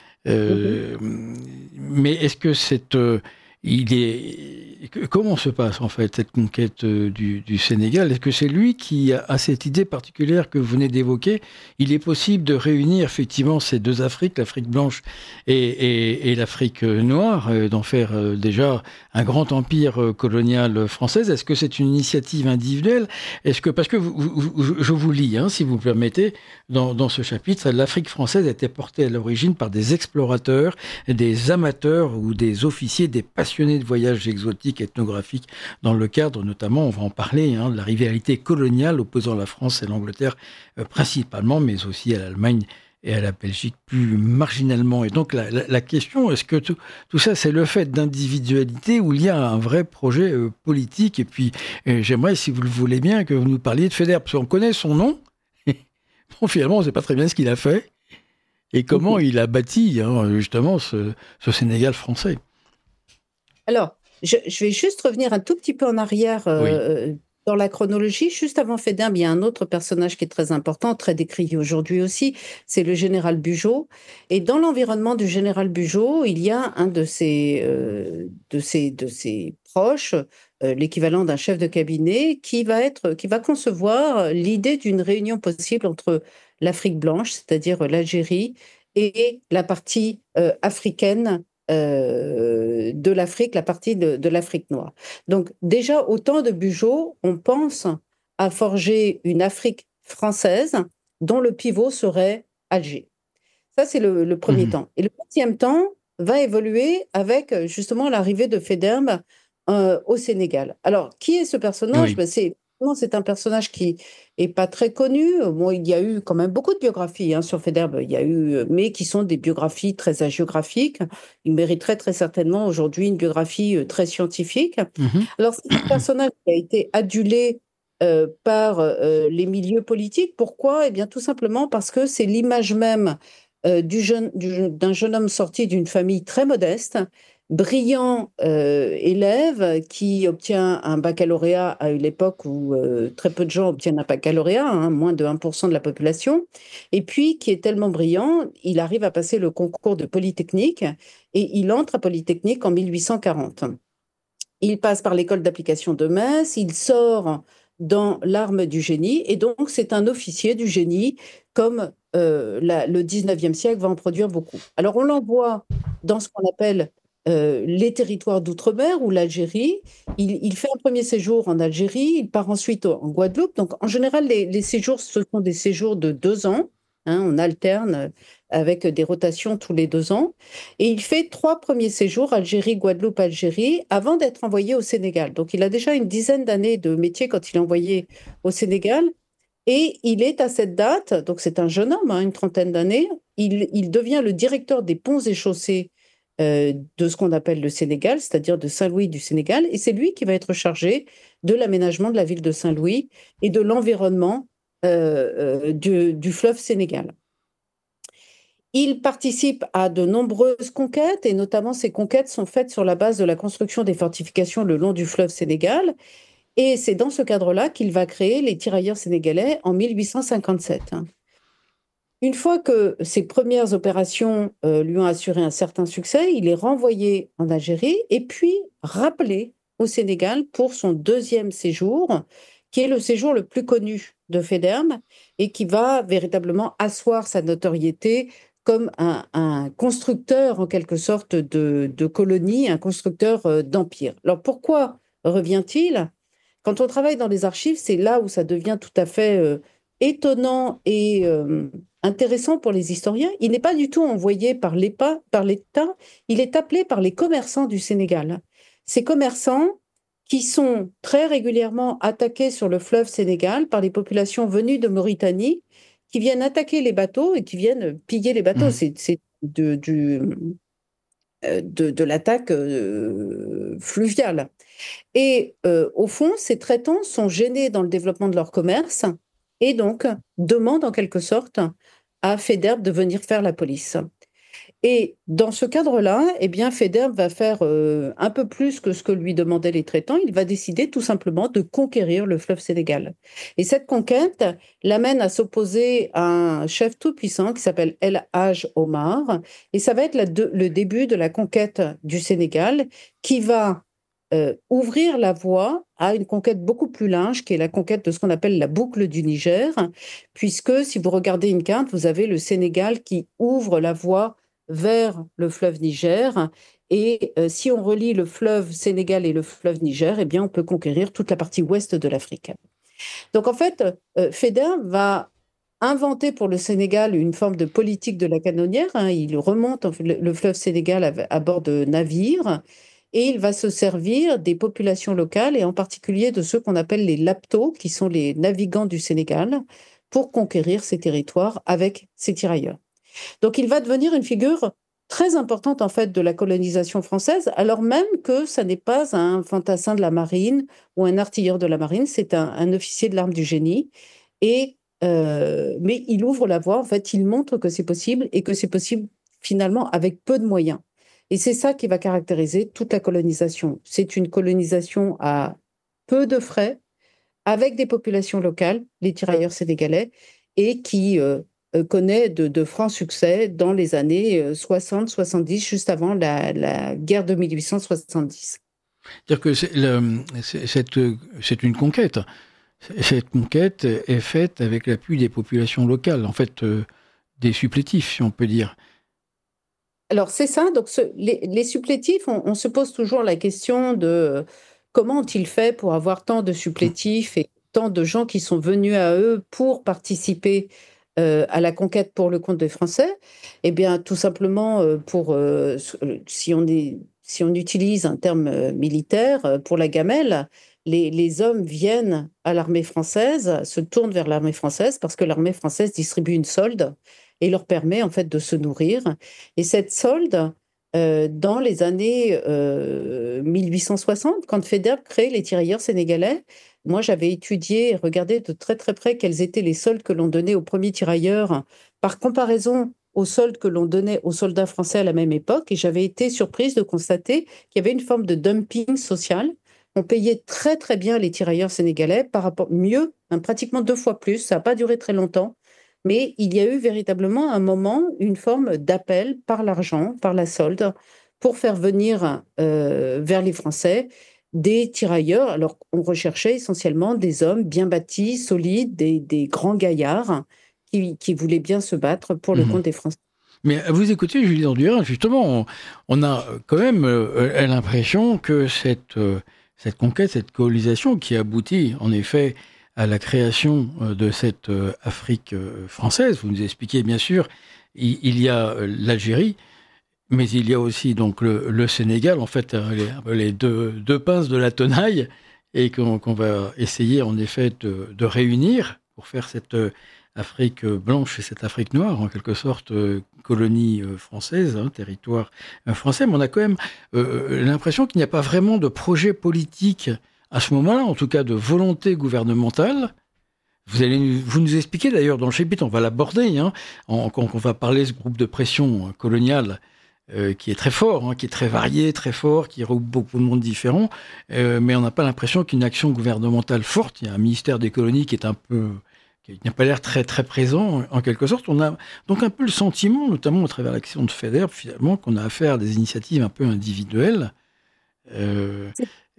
Euh, mm-hmm. Mais est-ce que c'est... Euh, il est... Comment se passe en fait cette conquête du, du Sénégal? Est-ce que c'est lui qui a, a cette idée particulière que vous venez d'évoquer? Il est possible de réunir effectivement ces deux Afriques, l'Afrique blanche et, et, et l'Afrique noire, euh, d'en faire euh, déjà un grand empire euh, colonial français. Est-ce que c'est une initiative individuelle? Est-ce que parce que vous, vous, je vous lis, hein, si vous me permettez, dans, dans ce chapitre, l'Afrique française était portée à l'origine par des explorateurs, des amateurs ou des officiers, des passionnés de voyages exotiques, ethnographiques, dans le cadre notamment, on va en parler, hein, de la rivalité coloniale opposant la France et l'Angleterre euh, principalement, mais aussi à l'Allemagne et à la Belgique plus marginalement. Et donc la, la, la question, est-ce que tout, tout ça c'est le fait d'individualité ou il y a un vrai projet euh, politique? Et puis euh, j'aimerais, si vous le voulez bien, que vous nous parliez de Faidherbe, parce qu'on connaît son nom, bon finalement on ne sait pas très bien ce qu'il a fait et comment mmh. il a bâti hein, justement ce, ce Sénégal français. Alors, Je, je vais juste revenir un tout petit peu en arrière euh, oui. dans la chronologie. Juste avant Faidherbe, il y a un autre personnage qui est très important, très décrié aujourd'hui aussi, c'est le général Bugeaud. Et dans l'environnement du général Bugeaud, il y a un de ses, euh, de ses, de ses proches, euh, l'équivalent d'un chef de cabinet, qui va, être, qui va concevoir l'idée d'une réunion possible entre l'Afrique blanche, c'est-à-dire l'Algérie, et la partie euh, africaine Euh, de l'Afrique, la partie de, de l'Afrique noire. Donc déjà, au temps de Bugeaud, on pense à forger une Afrique française dont le pivot serait Alger. Ça, c'est le, le premier mmh. temps. Et le deuxième temps va évoluer avec justement l'arrivée de Faidherbe euh, au Sénégal. Alors, qui est ce personnage? Oui. Ben, c'est, non, c'est un personnage qui est pas très connu. Bon, il y a eu quand même beaucoup de biographies hein, sur Faidherbe, il y a eu, mais qui sont des biographies très hagiographiques. Il mériterait très certainement aujourd'hui une biographie euh, très scientifique. Mhm. Alors, c'est un personnage qui a été adulé euh, par euh, les milieux politiques. Pourquoi? Eh bien, tout simplement parce que c'est l'image même euh, du jeune, du- d'un jeune homme sorti d'une famille très modeste, brillant euh, élève qui obtient un baccalauréat à une époque où euh, très peu de gens obtiennent un baccalauréat, hein, moins de un pour cent de la population, et puis qui est tellement brillant, il arrive à passer le concours de Polytechnique et il entre à Polytechnique en mille huit cent quarante. Il passe par l'école d'application de Metz, il sort dans l'arme du génie, et donc c'est un officier du génie, comme euh, la- le dix-neuvième siècle va en produire beaucoup. Alors on l'envoie dans ce qu'on appelle euh, les territoires d'outre-mer ou l'Algérie. Il, il fait un premier séjour en Algérie, il part ensuite en Guadeloupe. Donc en général, les, les séjours, ce sont des séjours de deux ans. Hein, on alterne avec des rotations tous les deux ans. Et il fait trois premiers séjours, Algérie, Guadeloupe, Algérie, avant d'être envoyé au Sénégal. Donc il a déjà une dizaine d'années de métier quand il est envoyé au Sénégal. Et il est à cette date, donc c'est un jeune homme, hein, une trentaine d'années, il, il devient le directeur des ponts et chaussées euh, de ce qu'on appelle le Sénégal, c'est-à-dire de Saint-Louis du Sénégal. Et c'est lui qui va être chargé de l'aménagement de la ville de Saint-Louis et de l'environnement euh, euh, du, du fleuve Sénégal. Il participe à de nombreuses conquêtes et notamment ces conquêtes sont faites sur la base de la construction des fortifications le long du fleuve Sénégal. Et c'est dans ce cadre-là qu'il va créer les tirailleurs sénégalais en mille huit cent cinquante-sept. Une fois que ces premières opérations euh, lui ont assuré un certain succès, il est renvoyé en Algérie et puis rappelé au Sénégal pour son deuxième séjour, qui est le séjour le plus connu de Faidherbe et qui va véritablement asseoir sa notoriété comme un, un constructeur en quelque sorte de, de colonies, un constructeur euh, d'empire. Alors pourquoi revient-il? Quand on travaille dans les archives, c'est là où ça devient tout à fait euh, étonnant et euh, intéressant pour les historiens. Il n'est pas du tout envoyé par l'État, par l'État, il est appelé par les commerçants du Sénégal. Ces commerçants qui sont très régulièrement attaqués sur le fleuve Sénégal par les populations venues de Mauritanie, qui viennent attaquer les bateaux et qui viennent piller les bateaux. Mhm. C'est c'est de, du, euh, de, de l'attaque euh, fluviale. Et euh, au fond, ces traitants sont gênés dans le développement de leur commerce et donc demandent en quelque sorte à Faidherbe de venir faire la police. Et dans ce cadre-là, eh bien, Faidherbe va faire euh, un peu plus que ce que lui demandaient les traitants. Il va décider tout simplement de conquérir le fleuve Sénégal. Et cette conquête l'amène à s'opposer à un chef tout-puissant qui s'appelle El Hadj Omar. Et ça va être la de- le début de la conquête du Sénégal qui va euh, ouvrir la voie à une conquête beaucoup plus large, qui est la conquête de ce qu'on appelle la boucle du Niger, puisque si vous regardez une carte, vous avez le Sénégal qui ouvre la voie vers le fleuve Niger. Et euh, si on relie le fleuve Sénégal et le fleuve Niger, eh bien, on peut conquérir toute la partie ouest de l'Afrique. Donc, en fait, euh, Faidherbe va inventer pour le Sénégal une forme de politique de la canonnière. Hein. Il remonte en fait, le, le fleuve Sénégal à, à bord de navires et il va se servir des populations locales et en particulier de ceux qu'on appelle les laptos, qui sont les navigants du Sénégal, pour conquérir ces territoires avec ces tirailleurs. Donc, il va devenir une figure très importante en fait de la colonisation française, alors même que ça n'est pas un fantassin de la marine ou un artilleur de la marine, c'est un, un officier de l'arme du génie. Et euh, mais il ouvre la voie, en fait, il montre que c'est possible et que c'est possible finalement avec peu de moyens. Et c'est ça qui va caractériser toute la colonisation. C'est une colonisation à peu de frais, avec des populations locales, les tirailleurs sénégalais, et qui euh, euh, connaît de, de francs succès dans les années euh, soixante soixante-dix, juste avant la, la guerre de mille huit cent soixante-dix. C'est-à-dire que c'est, le, c'est, c'est, c'est une conquête. Cette conquête est faite avec l'appui des populations locales, en fait, euh, des supplétifs, si on peut dire. Alors, c'est ça. Donc, ce, les, les supplétifs, on, on se pose toujours la question de euh, comment ont-ils fait pour avoir tant de supplétifs et tant de gens qui sont venus à eux pour participer euh, à la conquête pour le compte des Français. Eh bien, tout simplement, euh, pour, euh, si on est, si on utilise un terme euh, militaire, euh, pour la gamelle, les, les hommes viennent à l'armée française, se tournent vers l'armée française parce que l'armée française distribue une solde et leur permet en fait de se nourrir. Et cette solde, euh, dans les années euh, mille huit cent soixante, quand Faidherbe crée les tirailleurs sénégalais, moi j'avais étudié et regardé de très très près quels étaient les soldes que l'on donnait aux premiers tirailleurs par comparaison aux soldes que l'on donnait aux soldats français à la même époque. Et j'avais été surprise de constater qu'il y avait une forme de dumping social. On payait très très bien les tirailleurs sénégalais, par rapport, mieux, hein, pratiquement deux fois plus. Ça n'a pas duré très longtemps. Mais il y a eu véritablement un moment, une forme d'appel par l'argent, par la solde, pour faire venir euh, vers les Français des tirailleurs. Alors, on recherchait essentiellement des hommes bien bâtis, solides, des, des grands gaillards qui, qui voulaient bien se battre pour le Mmh. compte des Français. Mais à vous écouter, Julie Dandurin, justement, on, on a quand même euh, l'impression que cette, euh, cette conquête, cette colonisation qui aboutit en effet à la création euh, de cette euh, Afrique euh, française, vous nous expliquez bien sûr, il, il y a euh, l'Algérie, mais il y a aussi donc le, le Sénégal, en fait, euh, les, les deux, deux pinces de la tenaille, et qu'on qu'on va essayer en effet de, de réunir pour faire cette euh, Afrique blanche et cette Afrique noire, en quelque sorte euh, colonie euh, française, hein, territoire euh, français. Mais on a quand même euh, l'impression qu'il n'y a pas vraiment de projet politique à ce moment-là, en tout cas de volonté gouvernementale. Vous allez nous, vous nous expliquer d'ailleurs dans le chapitre, on va l'aborder, hein, en- quand on va parler de ce groupe de pression coloniale euh, qui est très fort, hein, qui est très varié, très fort, qui regroupe beaucoup de monde différent, euh, mais on n'a pas l'impression qu'une action gouvernementale forte, il y a un ministère des colonies qui est un peu, qui n'a pas l'air très très présent en quelque sorte. On a donc un peu le sentiment, notamment à travers l'action de Faidherbe, finalement, qu'on a affaire à des initiatives un peu individuelles. Euh,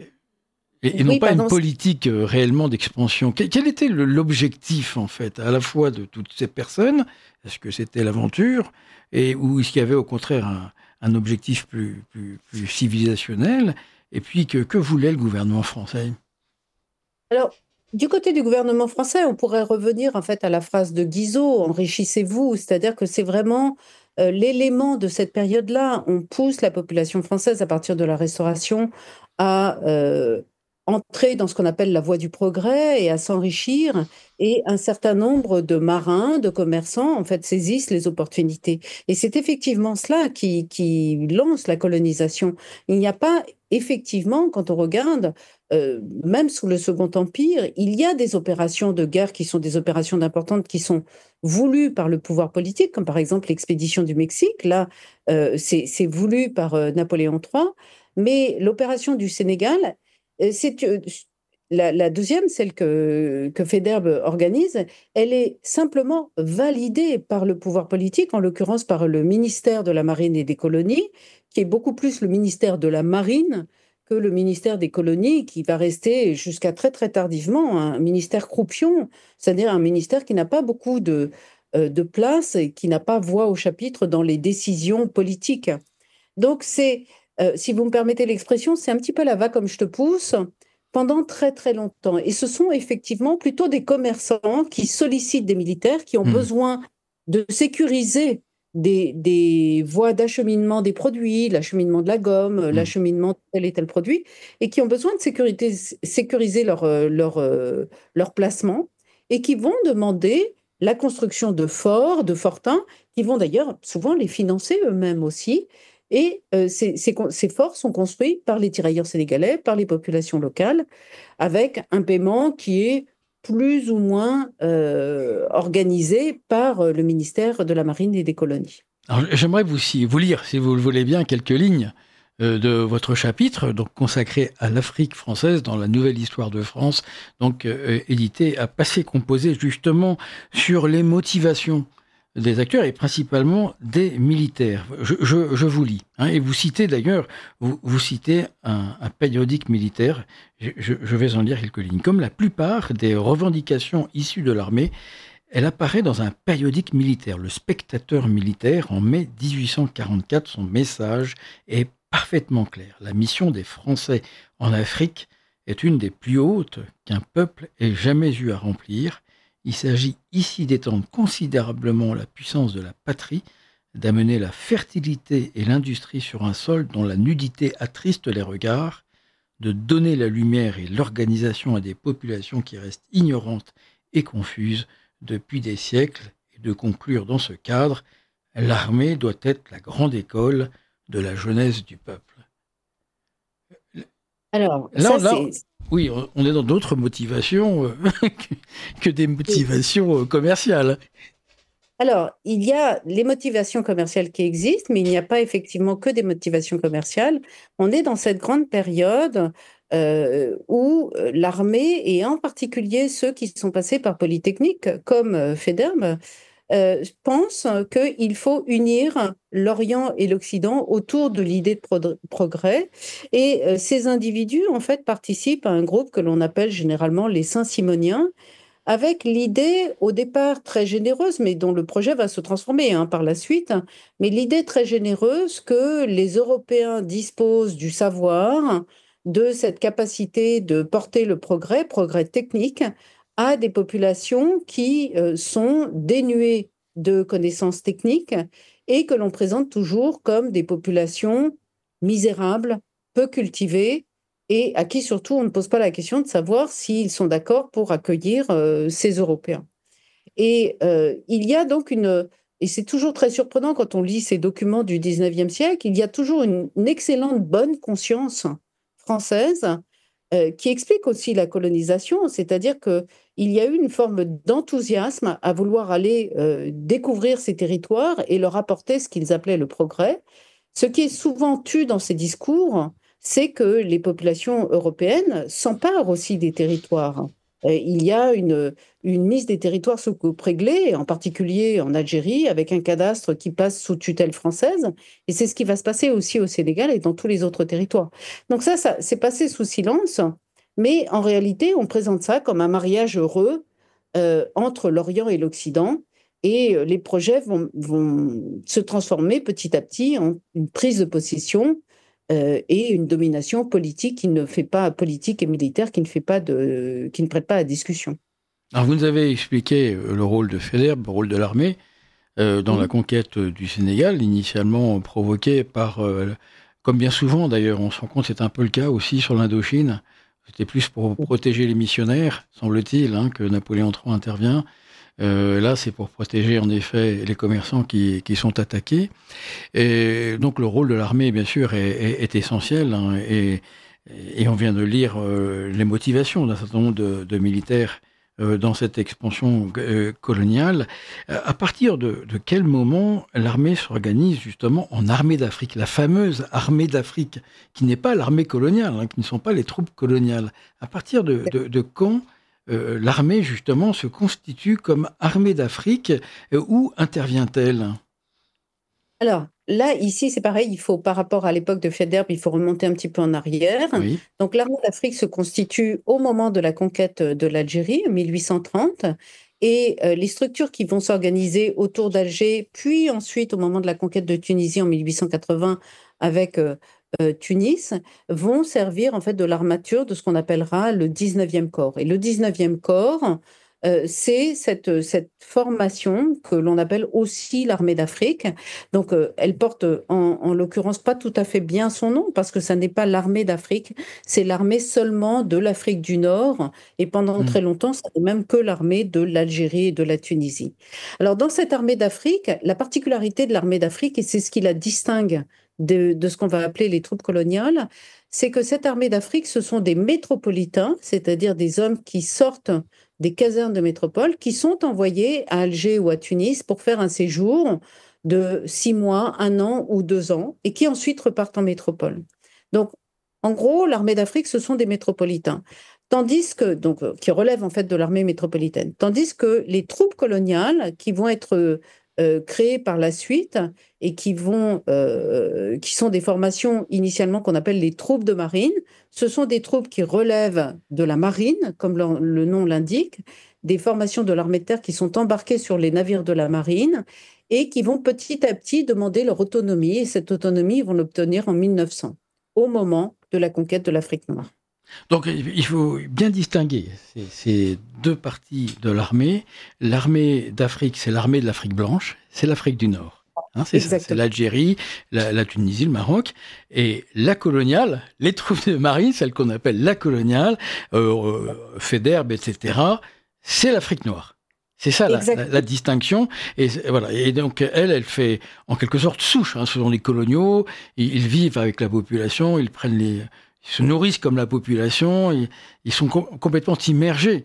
Et, et non Oui, pas une pardon. politique euh, réellement d'expansion. Quel, quel était le- l'objectif, en fait, à la fois de toutes ces personnes? Est-ce que c'était l'aventure? Et, ou est-ce qu'il y avait au contraire un, un objectif plus, plus, plus civilisationnel? Et puis, que, que voulait le gouvernement français? Alors, du côté du gouvernement français, on pourrait revenir en fait à la phrase de Guizot, enrichissez-vous, c'est-à-dire que c'est vraiment euh, l'élément de cette période-là. On pousse la population française à partir de la Restauration à euh, entrer dans ce qu'on appelle la voie du progrès et à s'enrichir. Et un certain nombre de marins, de commerçants, en fait, saisissent les opportunités. Et c'est effectivement cela qui, qui lance la colonisation. Il n'y a pas, effectivement, quand on regarde, euh, même sous le Second Empire, il y a des opérations de guerre qui sont des opérations d'importance qui sont voulues par le pouvoir politique, comme par exemple l'expédition du Mexique. Là, euh, c'est c'est voulu par euh, Napoléon trois. Mais l'opération du Sénégal, euh, c'est euh, la, la deuxième, celle que, que Faidherbe organise, elle est simplement validée par le pouvoir politique, en l'occurrence par le ministère de la Marine et des Colonies, qui est beaucoup plus le ministère de la Marine que le ministère des colonies, qui va rester jusqu'à très très tardivement un ministère croupion, c'est-à-dire un ministère qui n'a pas beaucoup de, euh, de place et qui n'a pas voix au chapitre dans les décisions politiques. Donc c'est, euh, si vous me permettez l'expression, c'est un petit peu la va comme je te pousse pendant très très longtemps. Et ce sont effectivement plutôt des commerçants qui sollicitent des militaires qui ont Hmm. besoin de sécuriser des, des voies d'acheminement des produits, l'acheminement de la gomme, Hmm. l'acheminement de tel et tel produit, et qui ont besoin de sécurité, sécuriser leur, euh, leur, euh, leur placement, et qui vont demander la construction de forts, de fortins, qui vont d'ailleurs souvent les financer eux-mêmes aussi. Et euh, ces, ces, ces forts sont construits par les tirailleurs sénégalais, par les populations locales, avec un paiement qui est plus ou moins euh, organisé par euh, le ministère de la Marine et des Colonies. Alors, j'aimerais vous, si, vous lire, si vous le voulez bien, quelques lignes euh, de votre chapitre, donc consacré à l'Afrique française dans la nouvelle histoire de France, donc euh, édité à Passé Composé, justement sur les motivations des acteurs et principalement des militaires. Je, je, je vous lis, hein, et vous citez d'ailleurs, vous, vous citez un, un périodique militaire, je, je, je vais en lire quelques lignes. Comme la plupart des revendications issues de l'armée, elle apparaît dans un périodique militaire, Le Spectateur militaire, en mai dix-huit cent quarante-quatre. Son message est parfaitement clair. La mission des Français en Afrique est une des plus hautes qu'un peuple ait jamais eu à remplir. Il s'agit ici d'étendre considérablement la puissance de la patrie d'amener la fertilité et l'industrie sur un sol dont la nudité attriste les regards, de donner la lumière et l'organisation à des populations qui restent ignorantes et confuses depuis des siècles, et de conclure dans ce cadre, l'armée doit être la grande école de la jeunesse du peuple. Alors, Là, ça, là, c'est... oui, on est dans d'autres motivations euh, que, que des motivations euh, commerciales. Alors, il y a les motivations commerciales qui existent, mais il n'y a pas effectivement que des motivations commerciales. On est dans cette grande période euh, où euh, l'armée, et en particulier ceux qui sont passés par Polytechnique, comme euh, Federbe, euh, pensent qu'il faut unir l'Orient et l'Occident autour de l'idée de pro- progrès. Et euh, ces individus, en fait, participent à un groupe que l'on appelle généralement les Saint-Simoniens, avec l'idée au départ très généreuse, mais dont le projet va se transformer hein, par la suite, mais l'idée très généreuse que les Européens disposent du savoir, de cette capacité de porter le progrès, progrès technique, à des populations qui euh, sont dénuées de connaissances techniques et que l'on présente toujours comme des populations misérables, peu cultivées, et à qui surtout on ne pose pas la question de savoir s'ils sont d'accord pour accueillir euh, ces Européens. Et euh, il y a donc une, et c'est toujours très surprenant quand on lit ces documents du dix-neuvième siècle, il y a toujours une, une excellente bonne conscience française euh, qui explique aussi la colonisation, c'est-à-dire qu'il y a eu une forme d'enthousiasme à vouloir aller euh, découvrir ces territoires et leur apporter ce qu'ils appelaient le progrès. Ce qui est souvent tu dans ces discours, c'est que les populations européennes s'emparent aussi des territoires. Euh, Il y a une, une mise des territoires sous coupe réglée, en particulier en Algérie, avec un cadastre qui passe sous tutelle française. Et c'est ce qui va se passer aussi au Sénégal et dans tous les autres territoires. Donc ça, ça c'est passé sous silence. Mais en réalité, on présente ça comme un mariage heureux euh, entre l'Orient et l'Occident. Et euh, les projets vont, vont se transformer petit à petit en une prise de possession euh, et une domination politique qui ne fait pas politique et militaire qui ne fait pas de, qui ne prête pas à discussion. Alors, vous nous avez expliqué euh, le rôle de Faidherbe, le rôle de l'armée, euh, dans la Mhm. conquête euh, du Sénégal, initialement provoquée par, euh, comme bien souvent d'ailleurs, on se rend compte c'est un peu le cas aussi sur l'Indochine. C'était plus pour protéger les missionnaires, semble-t-il, hein, que Napoléon trois intervient. Euh, là, c'est pour protéger en effet les commerçants qui, qui sont attaqués. Et donc le rôle de l'armée, bien sûr, est, est, est essentiel. Hein, et, et on vient de lire euh, les motivations d'un certain nombre de, de militaires euh, dans cette expansion euh, coloniale. Euh, à partir de, de quel moment l'armée s'organise justement en armée d'Afrique, la fameuse armée d'Afrique, qui n'est pas l'armée coloniale, hein, qui ne sont pas les troupes coloniales. À partir de, de, de quand euh, l'armée justement se constitue comme armée d'Afrique, euh, où intervient-elle? Alors là, ici, c'est pareil, il faut, par rapport à l'époque de Federbe, il faut remonter un petit peu en arrière. Oui. Donc l'armée d'Afrique se constitue au moment de la conquête de l'Algérie, en mille huit cent trente, et euh, les structures qui vont s'organiser autour d'Alger, puis ensuite au moment de la conquête de Tunisie en mille huit cent quatre-vingts avec euh, euh, Tunis, vont servir en fait de l'armature de ce qu'on appellera le dix-neuvième corps. Et le dix-neuvième corps, euh, c'est cette, cette formation que l'on appelle aussi l'armée d'Afrique. Donc, euh, elle porte en, en l'occurrence pas tout à fait bien son nom parce que ça n'est pas l'armée d'Afrique, c'est l'armée seulement de l'Afrique du Nord. Et pendant Mm. très longtemps, ce n'est même que l'armée de l'Algérie et de la Tunisie. Alors, dans cette armée d'Afrique, la particularité de l'armée d'Afrique, et c'est ce qui la distingue de, de ce qu'on va appeler les troupes coloniales, c'est que cette armée d'Afrique, ce sont des métropolitains, c'est-à-dire des hommes qui sortent des casernes de métropole, qui sont envoyés à Alger ou à Tunis pour faire un séjour de six mois, un an ou deux ans, et qui ensuite repartent en métropole. Donc, en gros, l'armée d'Afrique, ce sont des métropolitains, tandis que, donc, euh, qui relèvent en fait de l'armée métropolitaine, tandis que les troupes coloniales qui vont être euh, créées par la suite et qui vont, euh, qui sont des formations initialement qu'on appelle les troupes de marine, ce sont des troupes qui relèvent de la marine, comme le, le nom l'indique, des formations de l'armée de terre qui sont embarquées sur les navires de la marine et qui vont petit à petit demander leur autonomie. Et cette autonomie, ils vont l'obtenir en mille neuf cents, au moment de la conquête de l'Afrique noire. Donc il faut bien distinguer ces, ces deux parties de l'armée. L'armée d'Afrique, c'est l'armée de l'Afrique blanche, c'est l'Afrique du Nord. Hein, c'est ça, c'est l'Algérie, la, la Tunisie, le Maroc. Et la coloniale, les troupes de marine, celles qu'on appelle la coloniale, euh, euh, Faidherbe, et cetera, c'est l'Afrique noire. C'est ça la, la, la distinction. Et, voilà. Et donc, elle, elle fait en quelque sorte souche. Hein, ce sont les coloniaux, ils, ils vivent avec la population, ils prennent les, ils se nourrissent comme la population, ils, ils sont com- complètement immergés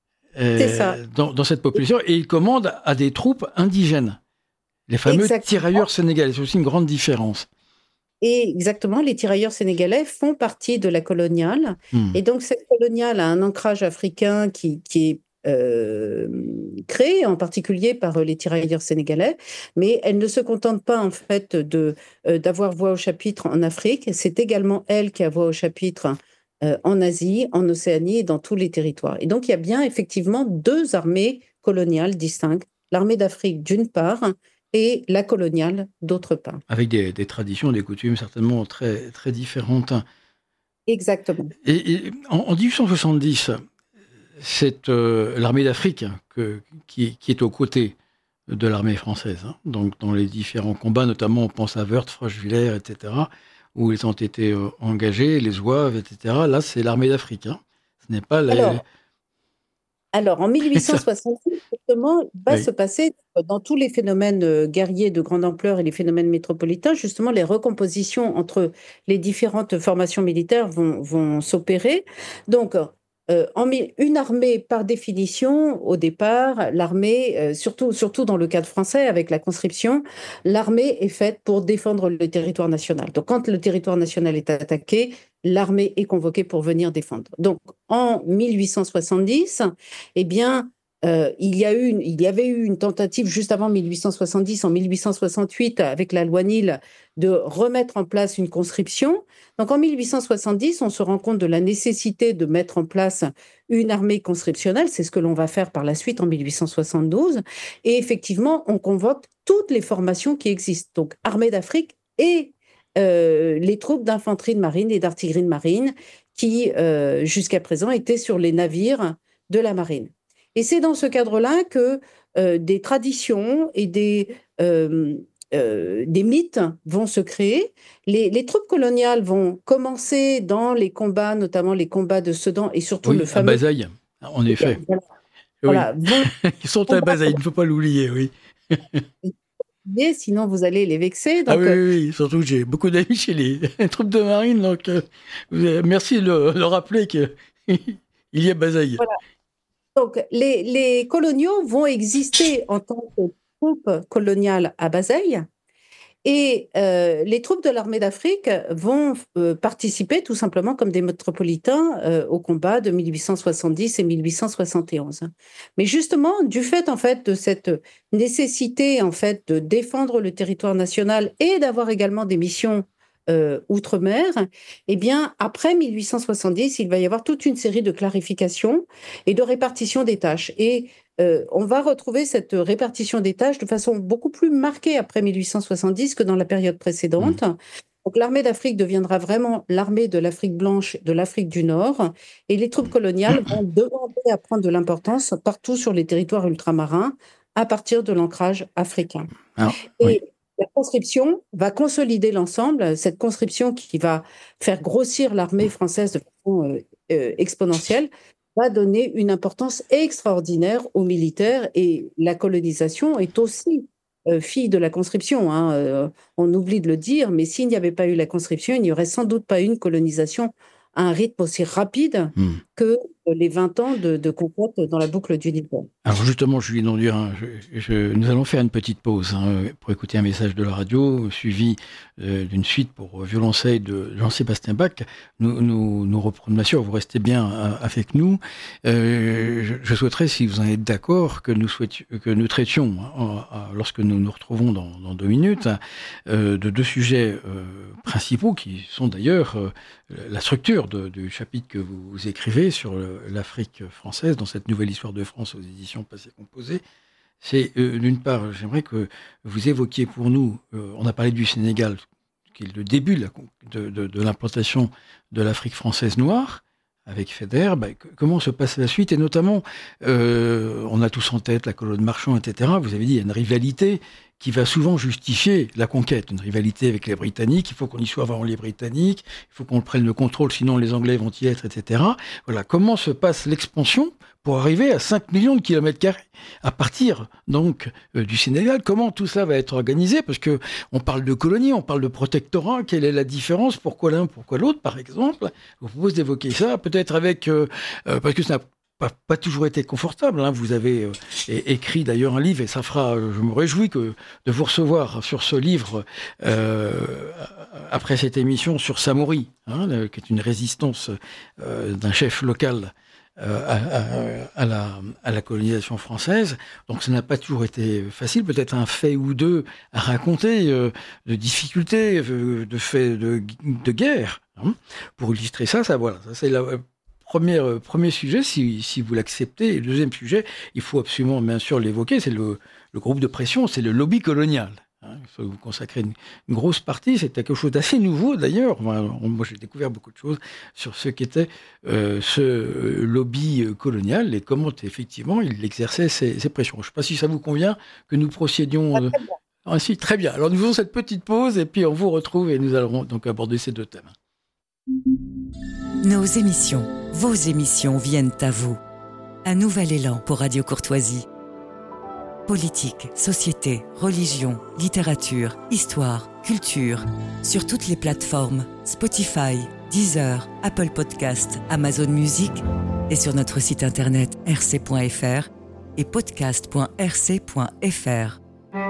euh, dans, dans cette population. Et ils commandent à des troupes indigènes. Les fameux exactement. Tirailleurs sénégalais, c'est aussi une grande différence. Et exactement, les tirailleurs sénégalais font partie de la coloniale. Mmh. Et donc, cette coloniale a un ancrage africain qui, qui est euh, créé en particulier par les tirailleurs sénégalais, mais elle ne se contente pas en fait de, euh, d'avoir voix au chapitre en Afrique. C'est également elle qui a voix au chapitre euh, en Asie, en Océanie et dans tous les territoires. Et donc, il y a bien effectivement deux armées coloniales distinctes. L'armée d'Afrique d'une part, et la coloniale, d'autre part. Avec des, des traditions, des coutumes certainement très, très différentes. Exactement. Et, et en, en dix-huit cent soixante-dix, c'est euh, l'armée d'Afrique que, qui, qui est aux côtés de l'armée française. Hein. Donc, dans les différents combats, notamment, on pense à Wörth, Froche-Villers, et cetera, où ils ont été euh, engagés, les Zouaves, et cetera. Là, c'est l'armée d'Afrique. Hein. Ce n'est pas les... Alors, alors en mille huit cent soixante-six, justement, il va oui. se passer dans tous les phénomènes guerriers de grande ampleur et les phénomènes métropolitains, justement, les recompositions entre les différentes formations militaires vont, vont s'opérer. Donc, euh, en, une armée, par définition, au départ, l'armée, euh, surtout, surtout dans le cadre français, avec la conscription, l'armée est faite pour défendre le territoire national. Donc, quand le territoire national est attaqué, l'armée est convoquée pour venir défendre. Donc, en mille huit cent soixante-dix, eh bien, euh, il, y a eu une, il y avait eu une tentative juste avant mille huit cent soixante-dix, en mille huit cent soixante-huit, avec la loi Nil, de remettre en place une conscription. Donc, en mille huit cent soixante-dix, on se rend compte de la nécessité de mettre en place une armée conscriptionnelle. C'est ce que l'on va faire par la suite en mille huit cent soixante-douze. Et effectivement, on convoque toutes les formations qui existent. Donc, armée d'Afrique et Euh, les troupes d'infanterie de marine et d'artillerie de marine qui, euh, jusqu'à présent, étaient sur les navires de la marine. Et c'est dans ce cadre-là que euh, des traditions et des, euh, euh, des mythes vont se créer. Les, les troupes coloniales vont commencer dans les combats, notamment les combats de Sedan et surtout oui, le fameux... à Bazeille, en effet. Voilà. Oui. Voilà. Vont... Ils sont à Bazeille, il ne faut pas l'oublier, oui. Sinon vous allez les vexer. ah Donc, oui, oui, oui, surtout que j'ai beaucoup d'amis chez les, les troupes de marine, donc euh, merci de le, le rappeler qu'il y a Bazeille. Voilà. Donc les, les coloniaux vont exister en tant que troupes coloniales à Bazeille et euh, les troupes de l'armée d'Afrique vont euh, participer tout simplement comme des métropolitains euh, au combat de mille huit cent soixante-dix et mille huit cent soixante et onze. Mais justement, du fait en fait de cette nécessité en fait de défendre le territoire national et d'avoir également des missions euh, outre-mer, eh bien après mille huit cent soixante-dix, il va y avoir toute une série de clarifications et de répartition des tâches. Et Euh, on va retrouver cette répartition des tâches de façon beaucoup plus marquée après mille huit cent soixante-dix que dans la période précédente. Mmh. Donc, l'armée d'Afrique deviendra vraiment l'armée de l'Afrique blanche, de l'Afrique du Nord, et les troupes coloniales vont demander à prendre de l'importance partout sur les territoires ultramarins à partir de l'ancrage africain. Alors, et oui. La conscription va consolider l'ensemble, cette conscription qui va faire grossir l'armée française de façon euh, euh, exponentielle, va donner une importance extraordinaire aux militaires et la colonisation est aussi euh, fille de la conscription. Hein. Euh, on oublie de le dire, mais s'il n'y avait pas eu la conscription, il n'y aurait sans doute pas eu une colonisation à un rythme aussi rapide mmh. que les vingt ans de, de conquête dans la boucle du Niger. Alors justement, Julie Dondurin, je, je, nous allons faire une petite pause hein, pour écouter un message de la radio, suivi euh, d'une suite pour violoncelle de Jean-Sébastien Bach. Nous, nous, nous reprenons, bien sûr, vous restez bien avec nous. Euh, je, je souhaiterais, si vous en êtes d'accord, que nous, souhaitions, que nous traitions, hein, lorsque nous nous retrouvons dans, dans deux minutes, euh, de deux sujets euh, principaux, qui sont d'ailleurs euh, la structure de, du chapitre que vous écrivez sur le, l'Afrique française, dans cette nouvelle histoire de France aux éditions Passé Composé. C'est, euh, d'une part, j'aimerais que vous évoquiez pour nous, euh, on a parlé du Sénégal, qui est le début de, la, de, de, de l'implantation de l'Afrique française noire, avec Faidherbe, bah, comment se passe la suite, et notamment, euh, on a tous en tête la colonne Marchand, et cetera. Vous avez dit, il y a une rivalité qui va souvent justifier la conquête. Une rivalité avec les Britanniques, il faut qu'on y soit avant les Britanniques, il faut qu'on prenne le contrôle, sinon les Anglais vont y être, et cetera. Voilà, comment se passe l'expansion pour arriver à cinq millions de kilomètres carrés à partir donc euh, du Sénégal? Comment tout ça va être organisé? Parce que on parle de colonies, on parle de protectorat. Quelle est la différence? Pourquoi l'un, pourquoi l'autre, par exemple? Je vous propose d'évoquer ça, peut-être avec euh, euh, parce que ça n'a pas, pas toujours été confortable. Hein. Vous avez euh, é- écrit d'ailleurs un livre, et ça fera. Je me réjouis que de vous recevoir sur ce livre euh, après cette émission sur Samori, hein, le- qui est une résistance euh, d'un chef local. Euh, à, à, à, la, à la colonisation française. Donc ça n'a pas toujours été facile. Peut-être un fait ou deux à raconter euh, de difficultés, euh, de faits de, de guerre. Hein. Pour illustrer ça, ça voilà, ça c'est le premier, euh, premier sujet, si, si vous l'acceptez. Et le deuxième sujet, il faut absolument bien sûr l'évoquer, c'est le, le groupe de pression, c'est le lobby colonial. Hein, il faut vous consacrer une, une grosse partie. C'est quelque chose d'assez nouveau d'ailleurs. Moi, moi, j'ai découvert beaucoup de choses sur ce qu'était euh, ce lobby colonial et comment effectivement il exerçait ses, ses pressions. Je ne sais pas si ça vous convient que nous procédions euh, ainsi. Très bien. Alors nous faisons cette petite pause et puis on vous retrouve et nous allons donc aborder ces deux thèmes. Nos émissions, vos émissions viennent à vous. Un nouvel élan pour Radio Courtoisie. Politique, société, religion, littérature, histoire, culture. Sur toutes les plateformes, Spotify, Deezer, Apple Podcast, Amazon Music et sur notre site internet r c point f r et podcast point r c point f r.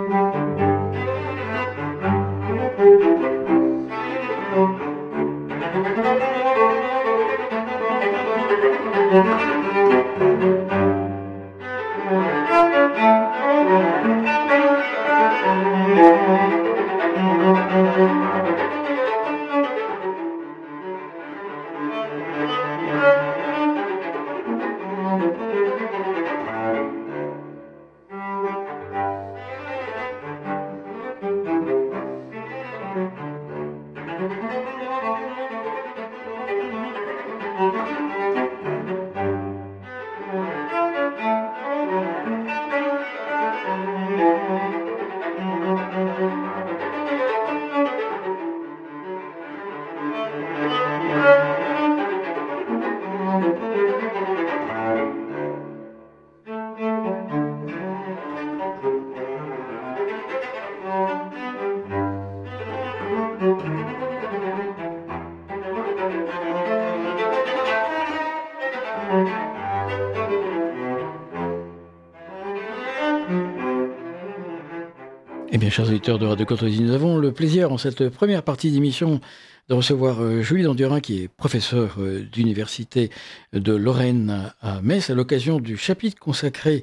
Eh bien, chers auditeurs de Radio Courtoisie, nous avons le plaisir, en cette première partie d'émission, de recevoir euh, Julie Dandurin, qui est professeure euh, d'université de Lorraine à Metz, à l'occasion du chapitre consacré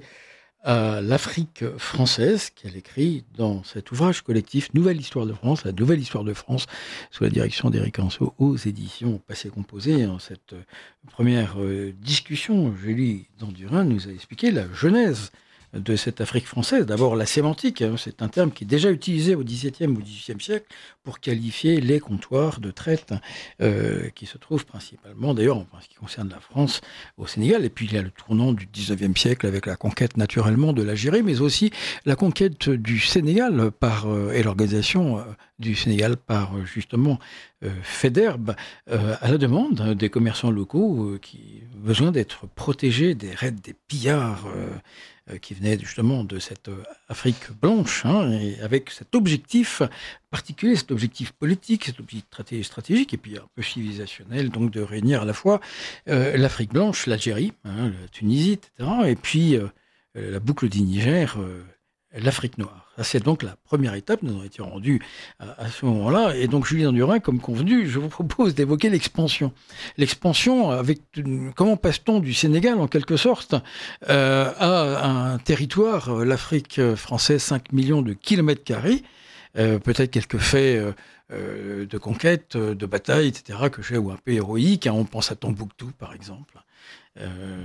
à l'Afrique française, qu'elle écrit dans cet ouvrage collectif Nouvelle Histoire de France, la Nouvelle Histoire de France, sous la direction d'Éric Anceau, aux éditions Passé Composé. En cette euh, première euh, discussion, Julie Dandurin nous a expliqué la genèse de cette Afrique française. D'abord, la sémantique, hein, c'est un terme qui est déjà utilisé au dix-septième ou dix-huitième siècle pour qualifier les comptoirs de traite euh, qui se trouvent principalement, d'ailleurs, en ce qui concerne la France, au Sénégal. Et puis, il y a le tournant du dix-neuvième siècle avec la conquête, naturellement, de l'Algérie, mais aussi la conquête du Sénégal par, euh, et l'organisation euh, du Sénégal par, euh, justement, euh, Faidherbe, euh, à la demande des commerçants locaux euh, qui ont besoin d'être protégés des raids des pillards euh, qui venait justement de cette Afrique blanche, hein, et avec cet objectif particulier, cet objectif politique, cet objectif stratégique, et puis un peu civilisationnel, donc de réunir à la fois euh, l'Afrique blanche, l'Algérie, hein, la Tunisie, et cetera, et puis euh, la boucle du Niger, euh, l'Afrique noire. Ça, c'est donc la première étape. Nous avons été rendus à, à ce moment-là. Et donc, Julie Dandurin, comme convenu, je vous propose d'évoquer l'expansion. L'expansion, avec comment passe-t-on du Sénégal, en quelque sorte, euh, à un territoire, l'Afrique française, cinq millions de kilomètres carrés, euh, peut-être quelques faits euh, de conquête, de bataille, et cetera, que j'ai, ou un peu héroïques. Hein, on pense à Tombouctou, par exemple. Euh,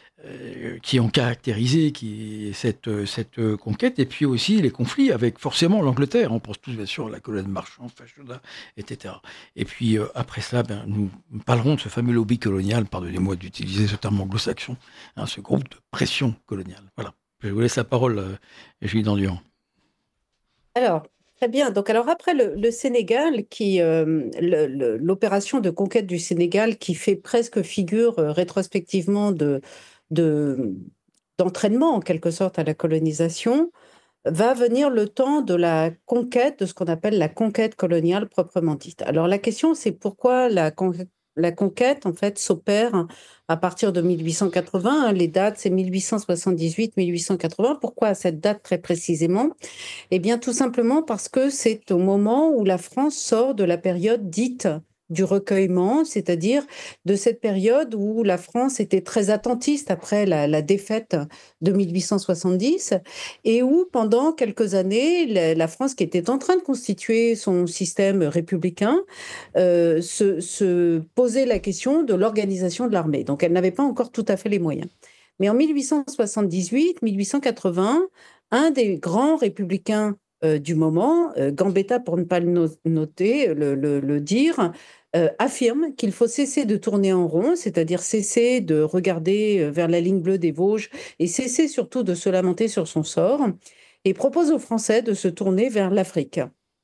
Euh, qui ont caractérisé qui, cette, cette conquête, et puis aussi les conflits avec forcément l'Angleterre. On pense tous bien sûr à la colonne marchande, Fashoda, et cetera. Et puis euh, après cela, ben, nous parlerons de ce fameux lobby colonial, pardonnez-moi d'utiliser ce terme anglo-saxon, hein, ce groupe de pression coloniale. Voilà. Je vous laisse la parole, euh, Julie Danduran. Alors, très bien. Donc, alors après le, le Sénégal, qui euh, le- le- l'opération de conquête du Sénégal, qui fait presque figure euh, rétrospectivement de, de- d'entraînement en quelque sorte à la colonisation, va venir le temps de la conquête, de ce qu'on appelle la conquête coloniale proprement dite. Alors la question, c'est pourquoi la, con- la conquête, en fait, s'opère à partir de mille huit cent quatre-vingts. Hein. Les dates, c'est mille huit cent soixante-dix-huit, mille huit cent quatre-vingts. Pourquoi à cette date très précisément? Eh bien, tout simplement parce que c'est au moment où la France sort de la période dite du recueillement, c'est-à-dire de cette période où la France était très attentiste après la, la défaite de mille huit cent soixante-dix et où pendant quelques années, la, la France qui était en train de constituer son système républicain euh, se, se posait la question de l'organisation de l'armée. Donc elle n'avait pas encore tout à fait les moyens. Mais en mille huit cent soixante-dix-huit, mille huit cent quatre-vingts, un des grands républicains euh, du moment, euh, Gambetta pour ne pas le no- noter, le, le- le dire, euh, affirme qu'il faut cesser de tourner en rond, c'est-à-dire cesser de regarder euh, vers la ligne bleue des Vosges et cesser surtout de se lamenter sur son sort, et propose aux Français de se tourner vers l'Afrique.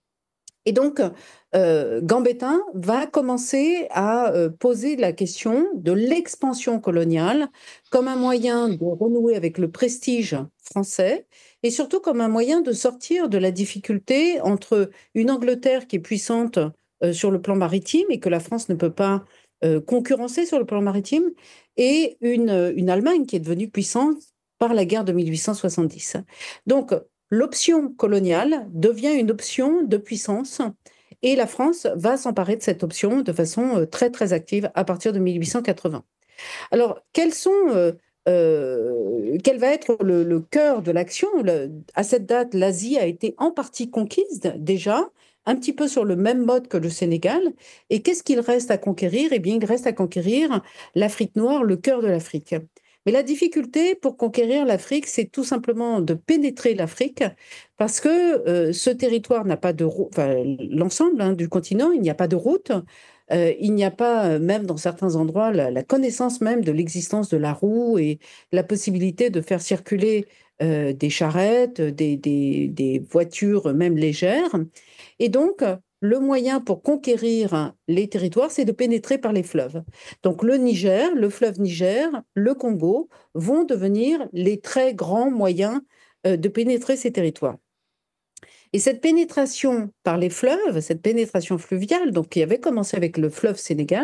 Et donc, euh, Gambetta va commencer à euh, poser la question de l'expansion coloniale comme un moyen de renouer avec le prestige français et surtout comme un moyen de sortir de la difficulté entre une Angleterre qui est puissante euh, sur le plan maritime et que la France ne peut pas euh, concurrencer sur le plan maritime et une, une Allemagne qui est devenue puissante par la guerre de mille huit cent soixante-dix. Donc, l'option coloniale devient une option de puissance et la France va s'emparer de cette option de façon euh, très très active à partir de mille huit cent quatre-vingts. Alors, quels sont, euh, euh, quel va être le, le cœur de l'action? Le- À cette date, l'Asie a été en partie conquise déjà, un petit peu sur le même mode que le Sénégal. Et qu'est-ce qu'il reste à conquérir? Eh bien, il reste à conquérir l'Afrique noire, le cœur de l'Afrique. Mais la difficulté pour conquérir l'Afrique, c'est tout simplement de pénétrer l'Afrique parce que euh, ce territoire n'a pas de route, enfin, l'ensemble hein, du continent, il n'y a pas de route. Euh, il n'y a pas, euh, même dans certains endroits, la, la connaissance même de l'existence de la roue et la possibilité de faire circuler euh, des charrettes, des, des, des voitures même légères. Et donc, le moyen pour conquérir les territoires, c'est de pénétrer par les fleuves. Donc, le Niger, le fleuve Niger, le Congo vont devenir les très grands moyens euh, de pénétrer ces territoires. Et cette pénétration par les fleuves, cette pénétration fluviale, donc qui avait commencé avec le fleuve Sénégal,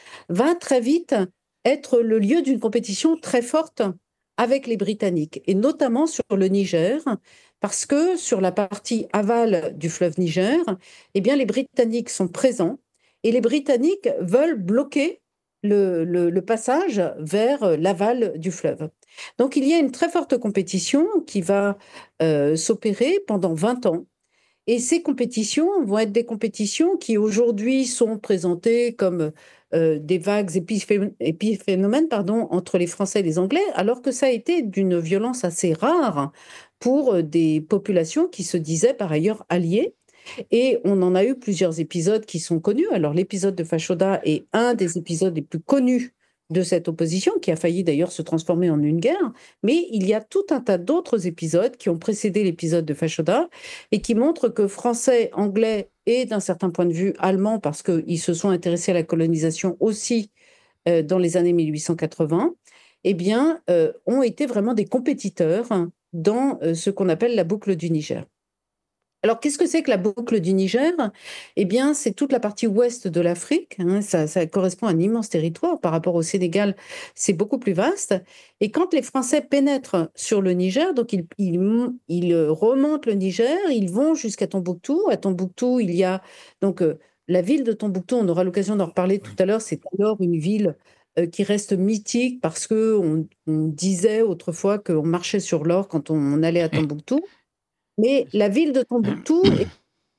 va très vite être le lieu d'une compétition très forte avec les Britanniques, et notamment sur le Niger, parce que sur la partie aval du fleuve Niger, eh bien, les Britanniques sont présents et les Britanniques veulent bloquer le, le, le passage vers l'aval du fleuve. Donc il y a une très forte compétition qui va euh, s'opérer pendant vingt ans. Et ces compétitions vont être des compétitions qui aujourd'hui sont présentées comme euh, des vagues épiphénomènes, épiphénomènes pardon, entre les Français et les Anglais, alors que ça a été d'une violence assez rare pour des populations qui se disaient par ailleurs alliées. Et on en a eu plusieurs épisodes qui sont connus. Alors l'épisode de Fashoda est un des épisodes les plus connus de cette opposition, qui a failli d'ailleurs se transformer en une guerre, mais il y a tout un tas d'autres épisodes qui ont précédé l'épisode de Fashoda et qui montrent que Français, Anglais et d'un certain point de vue Allemands, parce qu'ils se sont intéressés à la colonisation aussi euh, dans les années mille huit cent quatre-vingts, eh bien, euh, ont été vraiment des compétiteurs dans euh, ce qu'on appelle la boucle du Niger. Alors, qu'est-ce que c'est que la boucle du Niger? Eh bien, c'est toute la partie ouest de l'Afrique. Hein, ça, ça correspond à un immense territoire. Par rapport au Sénégal, c'est beaucoup plus vaste. Et quand les Français pénètrent sur le Niger, donc ils, ils, ils remontent le Niger, ils vont jusqu'à Tombouctou. À Tombouctou, il y a donc euh, la ville de Tombouctou. On aura l'occasion d'en reparler tout à l'heure. C'est alors une ville euh, qui reste mythique parce que on, on disait autrefois qu'on marchait sur l'or quand on, on allait à Tombouctou. Mais la ville de Tombouctou est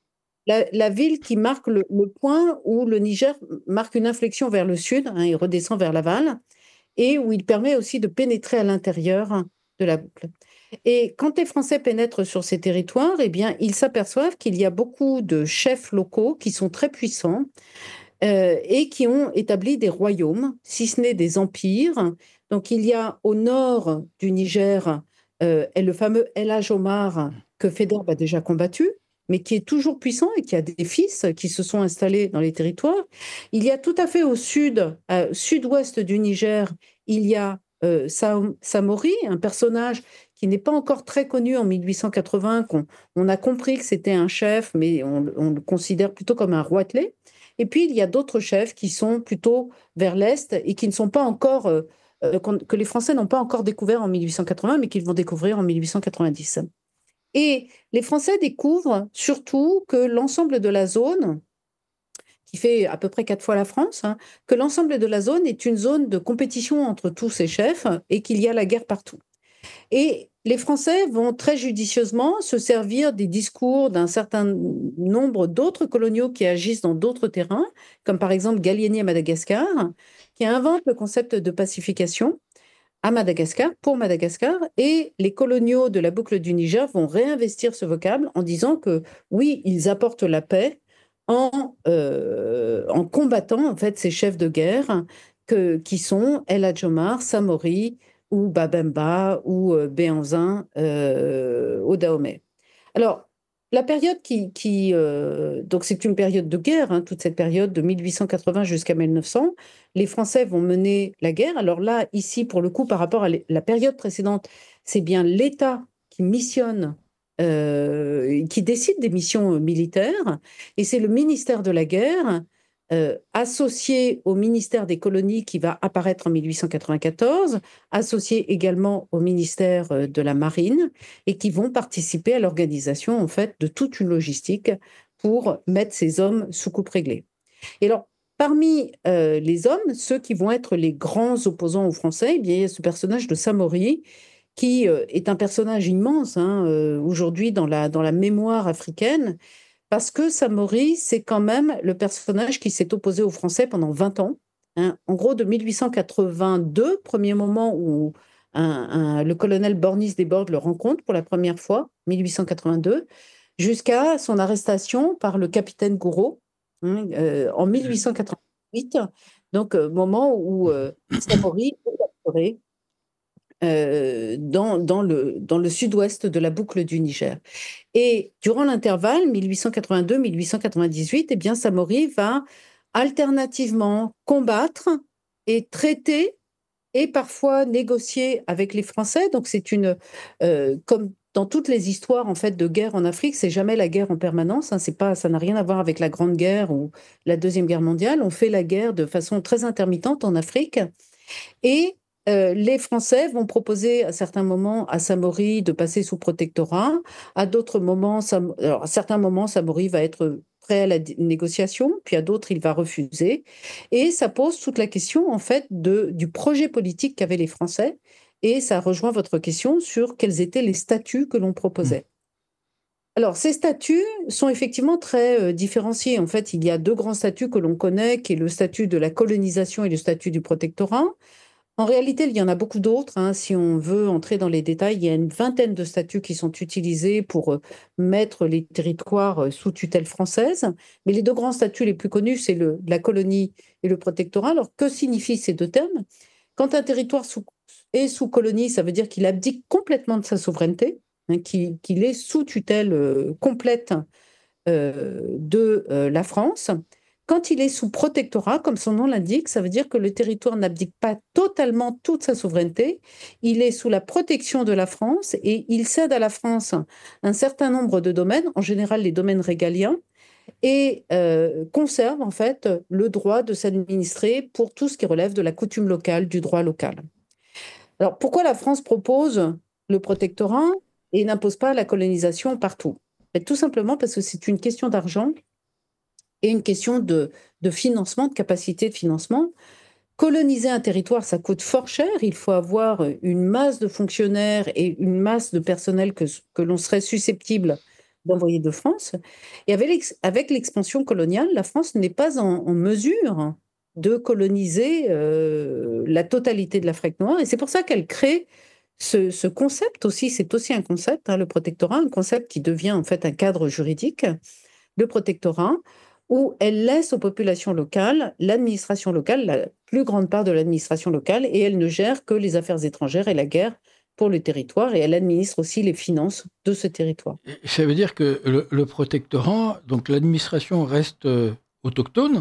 la, la ville qui marque le, le point où le Niger marque une inflexion vers le sud, hein, il redescend vers l'aval, et où il permet aussi de pénétrer à l'intérieur de la boucle. Et quand les Français pénètrent sur ces territoires, eh bien, ils s'aperçoivent qu'il y a beaucoup de chefs locaux qui sont très puissants euh, et qui ont établi des royaumes, si ce n'est des empires. Donc, il y a au nord du Niger euh, le fameux El Hadj Omar que Faidherbe a déjà combattu. mais qui est toujours puissant et qui a des fils qui se sont installés dans les territoires. Il y a tout à fait au sud, euh, sud-ouest du Niger, il y a euh, Sam- Samori, un personnage qui n'est pas encore très connu en mille huit cent quatre-vingts, qu'on on a compris que c'était un chef, mais on, on le considère plutôt comme un roitelet. Et puis, il y a d'autres chefs qui sont plutôt vers l'est et qui ne sont pas encore, euh, euh, que les Français n'ont pas encore découvert en mille huit cent quatre-vingts, mais qu'ils vont découvrir en mille huit cent quatre-vingt-dix. Et les Français découvrent surtout que l'ensemble de la zone, qui fait à peu près quatre fois la France, hein, que l'ensemble de la zone est une zone de compétition entre tous ces chefs et qu'il y a la guerre partout. Et les Français vont très judicieusement se servir des discours d'un certain nombre d'autres coloniaux qui agissent dans d'autres terrains, comme par exemple Gallieni à Madagascar, qui invente le concept de pacification à Madagascar, pour Madagascar, et les coloniaux de la boucle du Niger vont réinvestir ce vocable en disant que oui, ils apportent la paix en, euh, en combattant en fait ces chefs de guerre que, qui sont El Hadj Omar, Samori ou Babemba ou euh, Béhanzin euh, au Dahomey. Alors, la période qui... qui euh, donc, c'est une période de guerre, hein, toute cette période de mille huit cent quatre-vingts jusqu'à mille neuf cents. Les Français vont mener la guerre. Alors là, ici, pour le coup, par rapport à la période précédente, c'est bien l'État qui missionne, euh, qui décide des missions militaires. Et c'est le ministère de la guerre, euh, associé au ministère des colonies qui va apparaître en mille huit cent quatre-vingt-quatorze, associé également au ministère de la Marine, et qui vont participer à l'organisation en fait de toute une logistique pour mettre ces hommes sous coupe réglée. Et alors, parmi euh, les hommes, ceux qui vont être les grands opposants aux Français, eh bien, il y a ce personnage de Samori, qui euh, est un personnage immense hein, euh, aujourd'hui dans la, dans la mémoire africaine, parce que Samori, c'est quand même le personnage qui s'est opposé aux Français pendant vingt ans. Hein. En gros, de mille huit cent quatre-vingt-deux, premier moment où un, un, le colonel Bornis Desbordes le rencontre pour la première fois, mille huit cent quatre-vingt-deux, jusqu'à son arrestation par le capitaine Gouraud hein, euh, en mille huit cent quatre-vingt-huit, donc euh, moment où euh, Samori est capturé euh, dans, dans, le, dans le sud-ouest de la boucle du Niger. Et durant l'intervalle mille huit cent quatre-vingt-deux mille huit cent quatre-vingt-dix-huit, eh bien, Samori va alternativement combattre et traiter et parfois négocier avec les Français. Donc c'est une, euh, comme dans toutes les histoires en fait de guerre en Afrique, c'est jamais la guerre en permanence. Hein, c'est pas, ça n'a rien à voir avec la Grande Guerre ou la Deuxième Guerre mondiale. On fait la guerre de façon très intermittente en Afrique et euh, les Français vont proposer à certains moments à Samori de passer sous protectorat. À d'autres moments, Sam... Alors, à certains moments, Samori va être prêt à la négociation, puis à d'autres, il va refuser. Et ça pose toute la question, en fait, de, du projet politique qu'avaient les Français. Et ça rejoint votre question sur quels étaient les statuts que l'on proposait. Mmh. Alors, ces statuts sont effectivement très euh, différenciés. En fait, il y a deux grands statuts que l'on connaît, qui est le statut de la colonisation et le statut du protectorat. En réalité, il y en a beaucoup d'autres. Hein. Si on veut entrer dans les détails, il y a une vingtaine de statuts qui sont utilisés pour euh, mettre les territoires euh, sous tutelle française. Mais les deux grands statuts les plus connus, c'est le, la colonie et le protectorat. Alors, que signifient ces deux termes? Quand un territoire sous, est sous colonie, ça veut dire qu'il abdique complètement de sa souveraineté, hein, qu'il, qu'il est sous tutelle euh, complète euh, de euh, la France. Quand il est sous protectorat, comme son nom l'indique, ça veut dire que le territoire n'abdique pas totalement toute sa souveraineté. Il est sous la protection de la France et il cède à la France un certain nombre de domaines, en général les domaines régaliens, et euh, conserve en fait le droit de s'administrer pour tout ce qui relève de la coutume locale, du droit local. Alors pourquoi la France propose le protectorat et n'impose pas la colonisation partout? Tout simplement parce que c'est une question d'argent et une question de, de financement, de capacité de financement. Coloniser un territoire, ça coûte fort cher. Il faut avoir une masse de fonctionnaires et une masse de personnel que, que l'on serait susceptible d'envoyer de France. Et avec, l'ex, avec l'expansion coloniale, la France n'est pas en, en mesure de coloniser euh, la totalité de l'Afrique noire. Et c'est pour ça qu'elle crée ce, ce concept aussi. C'est aussi un concept, hein, le protectorat, un concept qui devient en fait un cadre juridique, le protectorat, où elle laisse aux populations locales l'administration locale, la plus grande part de l'administration locale, et elle ne gère que les affaires étrangères et la guerre pour le territoire et elle administre aussi les finances de ce territoire. Et ça veut dire que le, le protectorat, donc l'administration reste euh, autochtone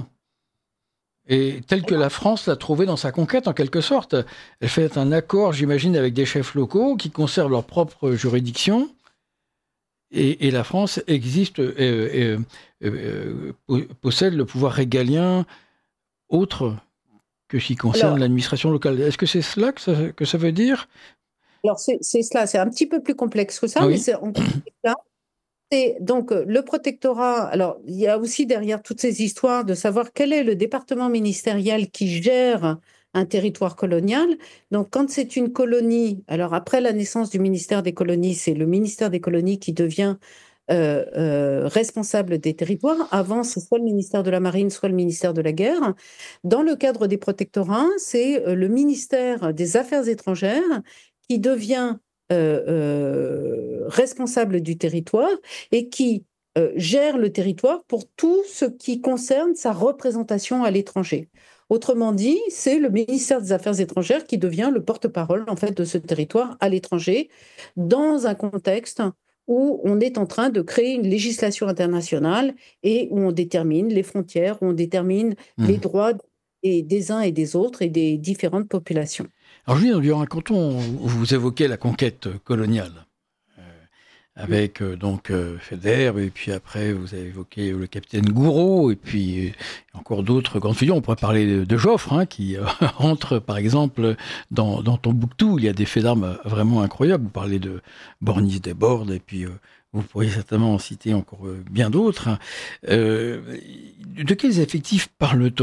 et telle que la France l'a trouvée dans sa conquête en quelque sorte. Elle fait un accord, j'imagine, avec des chefs locaux qui conservent leur propre juridiction et, et la France existe, euh, euh, euh, euh, possède le pouvoir régalien autre que ce qui concerne Alors, l'administration locale. Est-ce que c'est cela que ça, que ça veut dire ? Alors, c'est, c'est cela, c'est un petit peu plus complexe que ça, ah oui. mais c'est en là. C'est donc le protectorat. Alors, il y a aussi derrière toutes ces histoires de savoir quel est le département ministériel qui gère un territoire colonial. Donc, quand c'est une colonie, alors après la naissance du ministère des colonies, c'est le ministère des colonies qui devient euh, euh, responsable des territoires. Avant, c'est soit le ministère de la Marine, soit le ministère de la Guerre. Dans le cadre des protectorats, c'est le ministère des Affaires étrangères qui devient Euh, euh, responsable du territoire et qui euh, gère le territoire pour tout ce qui concerne sa représentation à l'étranger. Autrement dit, c'est le ministère des Affaires étrangères qui devient le porte-parole en fait de ce territoire à l'étranger dans un contexte où on est en train de créer une législation internationale et où on détermine les frontières, où on détermine mmh. les droits des, des uns et des autres et des différentes populations. Alors, Julien Durand-Canton, vous évoquez la conquête coloniale, euh, avec euh, donc euh, Faidherbe, et puis après, vous avez évoqué le capitaine Gouraud, et puis euh, encore d'autres grandes figures. On pourrait parler de, de Joffre, hein, qui euh, rentre, par exemple, dans, dans Tombouctou. Il y a des faits d'armes vraiment incroyables. Vous parlez de Bornis des Bordes, et puis... Euh, vous pourriez certainement en citer encore bien d'autres. Euh, de quels effectifs parle-t-on ?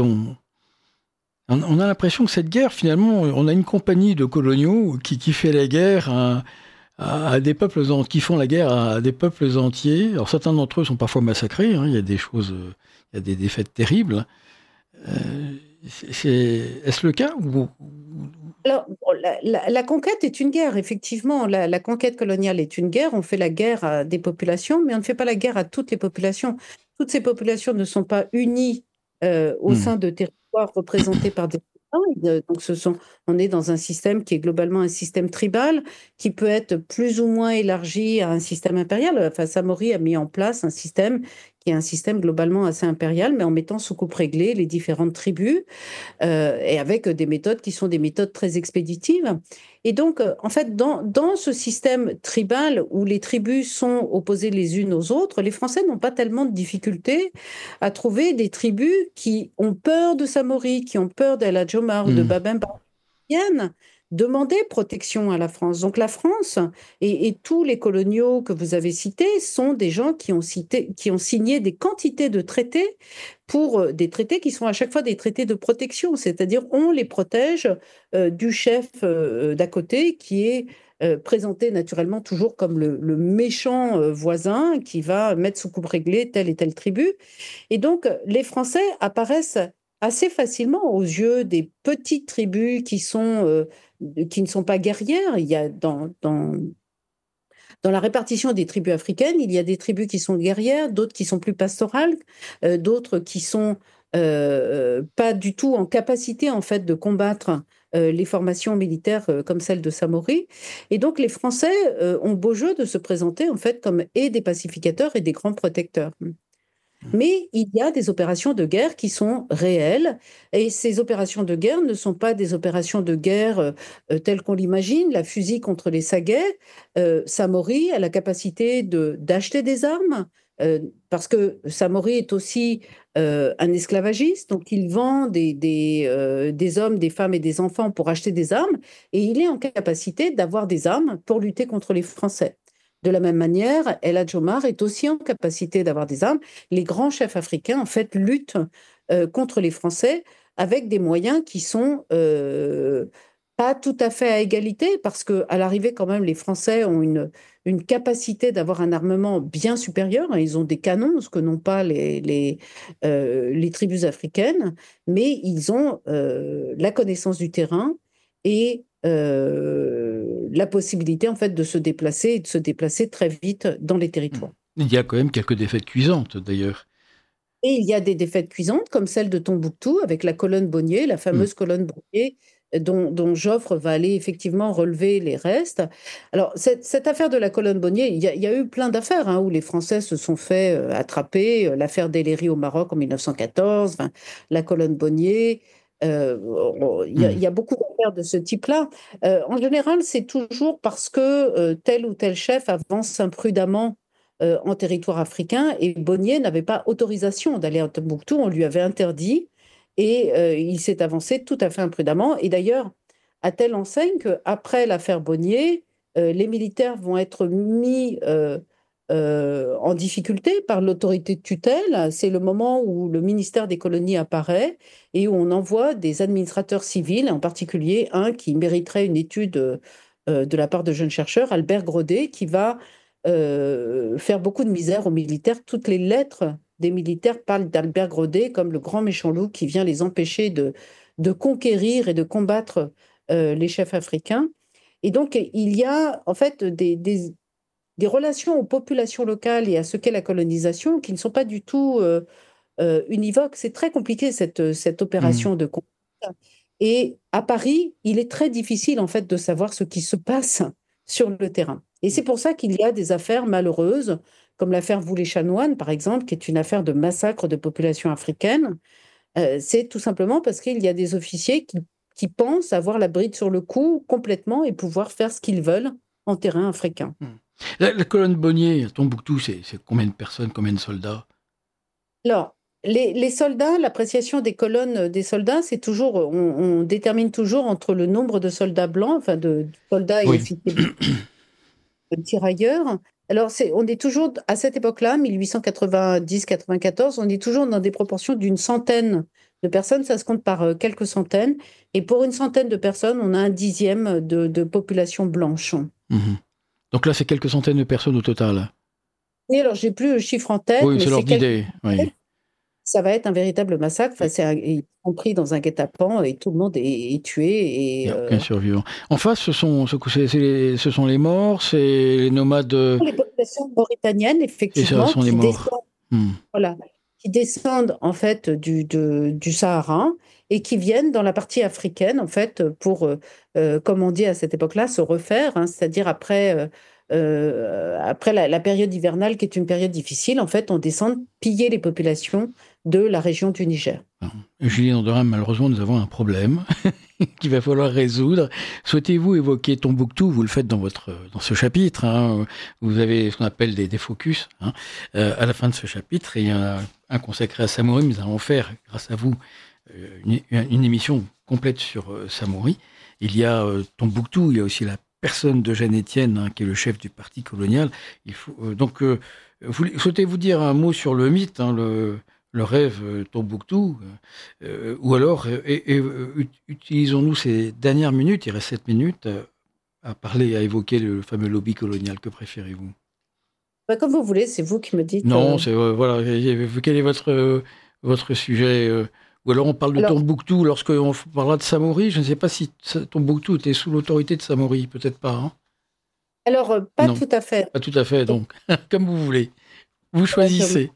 On a l'impression que cette guerre, finalement, on a une compagnie de coloniaux qui, qui fait la guerre à, à, à des peuples qui font la guerre à des peuples entiers. Alors certains d'entre eux sont parfois massacrés. Hein, il y a des choses, il y a des défaites terribles. Euh, c'est, est-ce le cas ou... Alors, la, la, la conquête est une guerre, effectivement. La, la conquête coloniale est une guerre. On fait la guerre à des populations, mais on ne fait pas la guerre à toutes les populations. Toutes ces populations ne sont pas unies euh, au mmh. sein de territoires représentés par des donc ce sont, on est dans un système qui est globalement un système tribal, qui peut être plus ou moins élargi à un système impérial. Enfin, Samori a mis en place un système qui est un système globalement assez impérial, mais en mettant sous coupe réglée les différentes tribus, euh, et avec des méthodes qui sont des méthodes très expéditives. Et donc, en fait, dans, dans ce système tribal où les tribus sont opposées les unes aux autres, les Français n'ont pas tellement de difficultés à trouver des tribus qui ont peur de Samori, qui ont peur d'El Hadj Omar, mmh. de Babemba, qui viennent demander protection à la France. Donc la France et, et tous les coloniaux que vous avez cités sont des gens qui ont, cité, qui ont signé des quantités de traités pour des traités qui sont à chaque fois des traités de protection, c'est-à-dire on les protège euh, du chef euh, d'à côté qui est euh, présenté naturellement toujours comme le, le méchant euh, voisin qui va mettre sous coupe réglée telle et telle tribu. Et donc les Français apparaissent assez facilement aux yeux des petites tribus qui, sont, euh, qui ne sont pas guerrières. Il y a dans, dans, dans la répartition des tribus africaines, il y a des tribus qui sont guerrières, d'autres qui sont plus pastorales, euh, d'autres qui sont euh, pas du tout en capacité en fait de combattre euh, les formations militaires euh, comme celle de Samori. Et donc les Français euh, ont beau jeu de se présenter en fait comme et des pacificateurs et des grands protecteurs. Mais il y a des opérations de guerre qui sont réelles et ces opérations de guerre ne sont pas des opérations de guerre euh, telles qu'on l'imagine. La fusille contre les Saguets, euh, Samori a la capacité de, d'acheter des armes euh, parce que Samori est aussi euh, un esclavagiste, donc il vend des, des, euh, des hommes, des femmes et des enfants pour acheter des armes et il est en capacité d'avoir des armes pour lutter contre les Français. De la même manière, El Hadj Omar est aussi en capacité d'avoir des armes. Les grands chefs africains, en fait, luttent euh, contre les Français avec des moyens qui sont euh, pas tout à fait à égalité, parce qu'à l'arrivée, quand même, les Français ont une, une capacité d'avoir un armement bien supérieur. Ils ont des canons, ce que n'ont pas les, les, euh, les tribus africaines, mais ils ont euh, la connaissance du terrain et euh, la possibilité en fait de se déplacer et de se déplacer très vite dans les territoires. Il y a quand même quelques défaites cuisantes d'ailleurs. Et il y a des défaites cuisantes comme celle de Tombouctou avec la colonne Bonnier, la fameuse mmh. colonne Bonnier dont, dont Joffre va aller effectivement relever les restes. Alors, cette, cette affaire de la colonne Bonnier, il y, a, il y a eu plein d'affaires hein, où les Français se sont fait euh, attraper. Euh, L'affaire d'Ellery au Maroc en mille neuf cent quatorze, enfin, la colonne Bonnier. Euh, il, y a, il y a beaucoup d'affaires de ce type-là. Euh, en général, c'est toujours parce que euh, tel ou tel chef avance imprudemment euh, en territoire africain et Bonnier n'avait pas autorisation d'aller à Tombouctou, on lui avait interdit et euh, il s'est avancé tout à fait imprudemment. Et d'ailleurs, à telle enseigne qu'après l'affaire Bonnier, euh, les militaires vont être mis euh, euh, en difficulté par l'autorité de tutelle. C'est le moment où le ministère des colonies apparaît et où on envoie des administrateurs civils, en particulier un qui mériterait une étude euh, de la part de jeunes chercheurs, Albert Grodet, qui va euh, faire beaucoup de misère aux militaires. Toutes les lettres des militaires parlent d'Albert Grodet comme le grand méchant loup qui vient les empêcher de, de conquérir et de combattre euh, les chefs africains. Et donc, il y a en fait des, des, des relations aux populations locales et à ce qu'est la colonisation qui ne sont pas du tout euh, euh, univoques. C'est très compliqué, cette, cette opération Mmh. de conquête. Et à Paris, il est très difficile en fait de savoir ce qui se passe sur le terrain. Et c'est pour ça qu'il y a des affaires malheureuses, comme l'affaire Voulet-Chanoine, par exemple, qui est une affaire de massacre de populations africaines. Euh, c'est tout simplement parce qu'il y a des officiers qui, qui pensent avoir la bride sur le cou complètement et pouvoir faire ce qu'ils veulent en terrain africain. La, la colonne Bonnier à Tombouctou, c'est, c'est combien de personnes, combien de soldats? Alors, les, les soldats, l'appréciation des colonnes des soldats, c'est toujours, on, on détermine toujours entre le nombre de soldats blancs, enfin de, de soldats et Oui. officiers blancs, de tirailleurs. Alors, c'est, on est toujours, à cette époque-là, mille huit cent quatre-vingt-dix quatre-vingt-quatorze, on est toujours dans des proportions d'une centaine de personnes, ça se compte par euh, quelques centaines. Et pour une centaine de personnes, on a un dixième de, de population blanche. Mmh. Donc là, c'est quelques centaines de personnes au total. Et alors, j'ai plus le chiffre en tête, Oui, mais c'est l'ordre c'est quelques... d'idée. Oui. Ça va être un véritable massacre. Enfin, c'est un, ils sont pris dans un guet-apens et tout le monde est, est tué. Il Et, n'y a aucun euh, survivant. En face, ce sont, ce, c'est, c'est les, ce sont les morts, c'est les nomades. les populations mauritaniennes, Et ça, effectivement, sont les qui morts. descendent, Mmh. voilà, qui descendent en fait du, de- du Sahara et qui viennent dans la partie africaine, en fait, pour, euh, euh, comme on dit à cette époque-là, se refaire, hein, c'est-à-dire après, euh, euh, après la, la période hivernale, qui est une période difficile, en fait, on descend piller les populations de la région du Niger. Julien Anderin, malheureusement, nous avons un problème qu'il va falloir résoudre. Souhaitez-vous évoquer Tombouctou? Vous le faites dans votre dans ce chapitre. Hein. Vous avez ce qu'on appelle des, des focus hein, euh, à la fin de ce chapitre. Et il y en a un consacré à Samori. Nous allons faire, grâce à vous, euh, une, une émission complète sur euh, Samori. Il y a euh, Tombouctou, il y a aussi la personne d'Eugène Étienne, hein, qui est le chef du parti colonial. Il faut, euh, donc, euh, vous, souhaitez-vous dire un mot sur le mythe, hein, le le rêve euh, Tombouctou, euh, ou alors euh, et, et, euh, utilisons-nous ces dernières minutes, il reste sept minutes, euh, à parler, à évoquer le fameux lobby colonial. Que préférez-vous? Bah, comme vous voulez, c'est vous qui me dites. Non, euh, c'est euh, voilà. Quel est votre euh, votre sujet euh, ou alors on parle de Alors, Tombouctou lorsqu'on parlera de Samori. Je ne sais pas si Tombouctou était sous l'autorité de Samori, peut-être pas. Hein, alors euh, pas non, tout à fait. pas tout à fait. Donc, comme vous voulez, vous choisissez.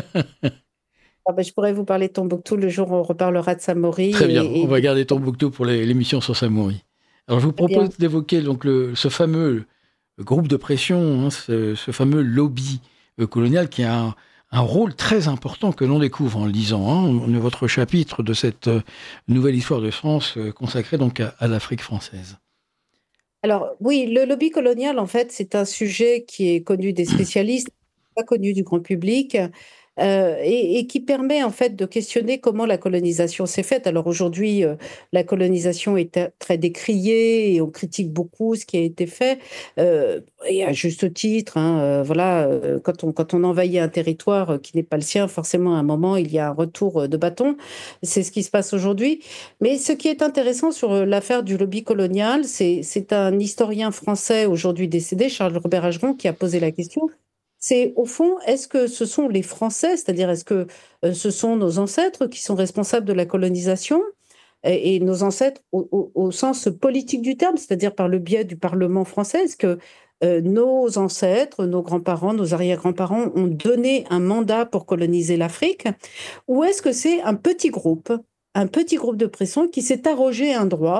Ah ben, je pourrais vous parler de Tombouctou le jour où on reparlera de Samori. Très bien, Et, on et... va garder Tombouctou pour les, l'émission sur Samori. Alors je vous propose bien. d'évoquer donc le, ce fameux groupe de pression, hein, ce, ce fameux lobby euh, colonial qui a un, un rôle très important que l'on découvre en lisant hein, votre chapitre de cette euh, nouvelle histoire de France euh, consacrée donc à, à l'Afrique française. Alors oui, le lobby colonial, en fait, c'est un sujet qui est connu des spécialistes, pas connu du grand public. Euh, et, et qui permet en fait de questionner comment la colonisation s'est faite. Alors aujourd'hui, euh, la colonisation est très décriée et on critique beaucoup ce qui a été fait, euh, et à juste titre. Hein, euh, voilà, euh, quand on quand on envahit un territoire qui n'est pas le sien, forcément à un moment il y a un retour de bâton. C'est ce qui se passe aujourd'hui. Mais ce qui est intéressant sur l'affaire du lobby colonial, c'est c'est un historien français aujourd'hui décédé, Charles Robert Ageron, qui a posé la question. C'est au fond, est-ce que ce sont les Français, c'est-à-dire est-ce que euh, ce sont nos ancêtres qui sont responsables de la colonisation et, et nos ancêtres au, au, au sens politique du terme, c'est-à-dire par le biais du Parlement français, est-ce que euh, nos ancêtres, nos grands-parents, nos arrière-grands-parents ont donné un mandat pour coloniser l'Afrique, ou est-ce que c'est un petit groupe, un petit groupe de pression qui s'est arrogé un droit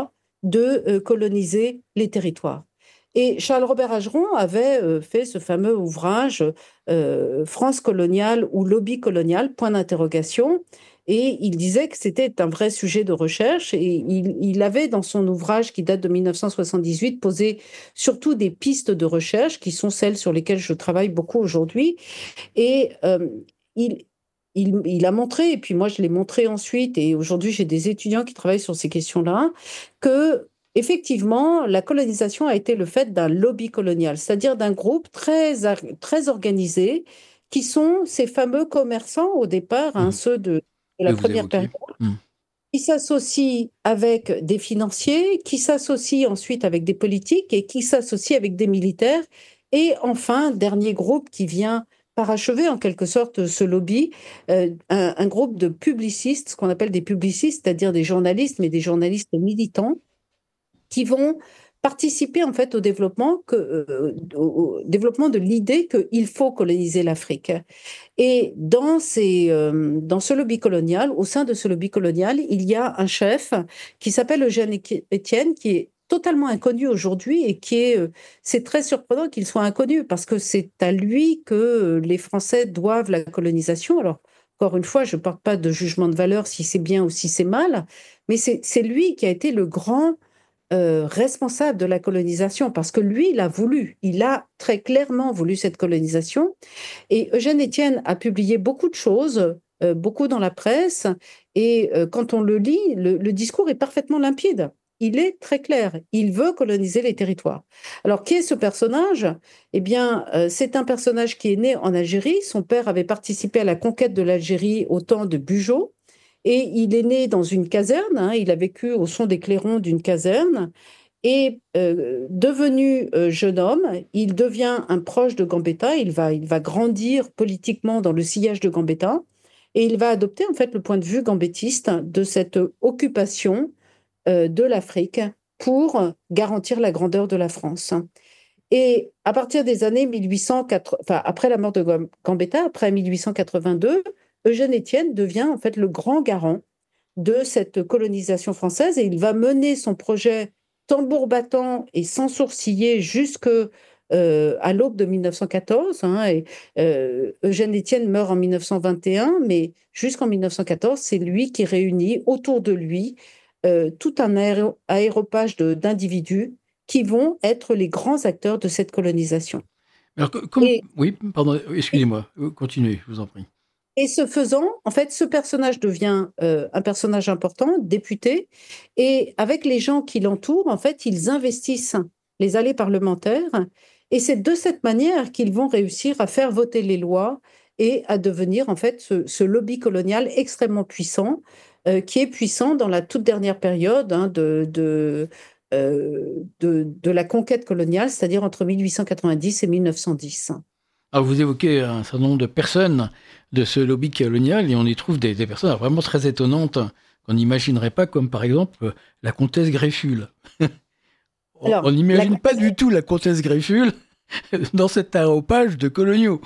de euh, coloniser les territoires. Et Charles-Robert Ageron avait euh, fait ce fameux ouvrage euh, France coloniale ou lobby colonial, point d'interrogation, et il disait que c'était un vrai sujet de recherche, et il, il avait dans son ouvrage qui date de mille neuf cent soixante-dix-huit posé surtout des pistes de recherche qui sont celles sur lesquelles je travaille beaucoup aujourd'hui, et euh, il, il, il a montré, et puis moi je l'ai montré ensuite, et aujourd'hui j'ai des étudiants qui travaillent sur ces questions-là, que effectivement, la colonisation a été le fait d'un lobby colonial, c'est-à-dire d'un groupe très, très organisé, qui sont ces fameux commerçants au départ, hein, Mmh. ceux de, de Que la vous première évoquez. période, Mmh. qui s'associent avec des financiers, qui s'associent ensuite avec des politiques et qui s'associent avec des militaires. Et enfin, dernier groupe qui vient parachever en quelque sorte ce lobby, euh, un, un groupe de publicistes, ce qu'on appelle des publicistes, c'est-à-dire des journalistes, mais des journalistes militants, qui vont participer en fait au développement, que, euh, au, au développement de l'idée qu'il faut coloniser l'Afrique. Et dans, ces, euh, dans ce lobby colonial, au sein de ce lobby colonial, il y a un chef qui s'appelle Eugène Étienne, qui est totalement inconnu aujourd'hui et qui est, euh, c'est très surprenant qu'il soit inconnu parce que c'est à lui que les Français doivent la colonisation. Alors, encore une fois, je ne porte pas de jugement de valeur si c'est bien ou si c'est mal, mais c'est, c'est lui qui a été le grand euh, responsable de la colonisation, parce que lui, il a voulu, il a très clairement voulu cette colonisation. Et Eugène Étienne a publié beaucoup de choses, euh, beaucoup dans la presse, et euh, quand on le lit, le, le discours est parfaitement limpide. Il est très clair, il veut coloniser les territoires. Alors, qui est ce personnage? Eh bien, euh, c'est un personnage qui est né en Algérie. Son père avait participé à la conquête de l'Algérie au temps de Bugeaud. Et il est né dans une caserne, hein, il a vécu au son des clairons d'une caserne, et euh, devenu euh, jeune homme, il devient un proche de Gambetta, il va, il va grandir politiquement dans le sillage de Gambetta, et il va adopter en fait le point de vue gambettiste de cette occupation euh, de l'Afrique pour garantir la grandeur de la France. Et à partir des années mille huit cent quatre, enfin, après la mort de Gambetta, après mille huit cent quatre-vingt-deux, Eugène Étienne devient en fait le grand garant de cette colonisation française, et il va mener son projet tambour battant et sans sourciller jusque euh, à l'aube de mille neuf cent quatorze. Hein, et, euh, Eugène Étienne meurt en mille neuf cent vingt et un, mais jusqu'en mille neuf cent quatorze, c'est lui qui réunit autour de lui euh, tout un aéro- aéropage de- d'individus qui vont être les grands acteurs de cette colonisation. Alors, co- comme... Et, Oui, pardon, excusez-moi, euh, continuez, je vous en prie. et ce faisant, en fait, ce personnage devient euh, un personnage important, député, et avec les gens qui l'entourent, en fait, ils investissent les allées parlementaires, et c'est de cette manière qu'ils vont réussir à faire voter les lois et à devenir, en fait, ce, ce lobby colonial extrêmement puissant, euh, qui est puissant dans la toute dernière période hein, de, de, euh, de, de la conquête coloniale, c'est-à-dire entre mille huit cent quatre-vingt-dix et mille neuf cent dix. Alors, vous évoquez un certain nombre de personnes de ce lobby colonial, et on y trouve des, des personnes vraiment très étonnantes qu'on n'imaginerait pas, comme par exemple la comtesse Greffule. on Alors, n'imagine la... pas du tout la comtesse Greffule dans cet aéropage de coloniaux.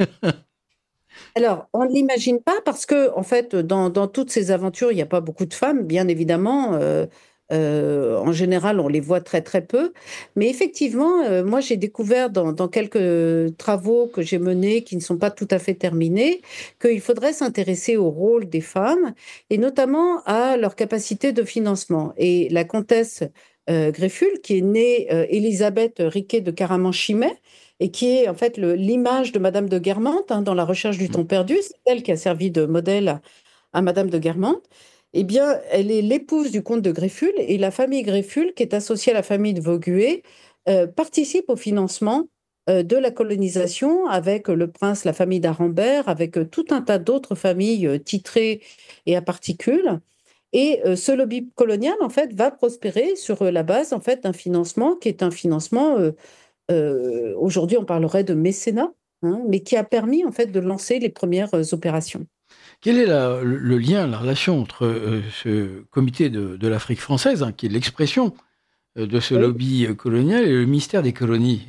Alors, on ne l'imagine pas parce que, en fait, dans, dans toutes ces aventures, il n'y a pas beaucoup de femmes, bien évidemment. Euh, euh, en général, on les voit très, très peu. Mais effectivement, euh, moi, j'ai découvert dans, dans quelques travaux que j'ai menés, qui ne sont pas tout à fait terminés, qu'il faudrait s'intéresser au rôle des femmes et notamment à leur capacité de financement. Et la comtesse euh, Greffule, qui est née euh, Élisabeth Riquet de Caraman-Chimay, et qui est en fait le- l'image de Madame de Guermantes hein, dans La Recherche du temps perdu. C'est elle qui a servi de modèle à, à Madame de Guermantes. Eh bien, elle est l'épouse du comte de Greffule, et la famille Greffule, qui est associée à la famille de Vaugué, euh, participe au financement euh, de la colonisation avec le prince, la famille d'Arambert, avec euh, tout un tas d'autres familles euh, titrées et à particules. Et euh, ce lobby colonial, en fait, va prospérer sur euh, la base, en fait, d'un financement qui est un financement euh, euh, aujourd'hui, on parlerait de mécénat, hein, mais qui a permis en fait de lancer les premières euh, opérations. Quel est la- le, le lien, la relation entre euh, ce comité de, de l'Afrique française, hein, qui est l'expression euh, de ce Oui. lobby euh, colonial, et le ministère des colonies?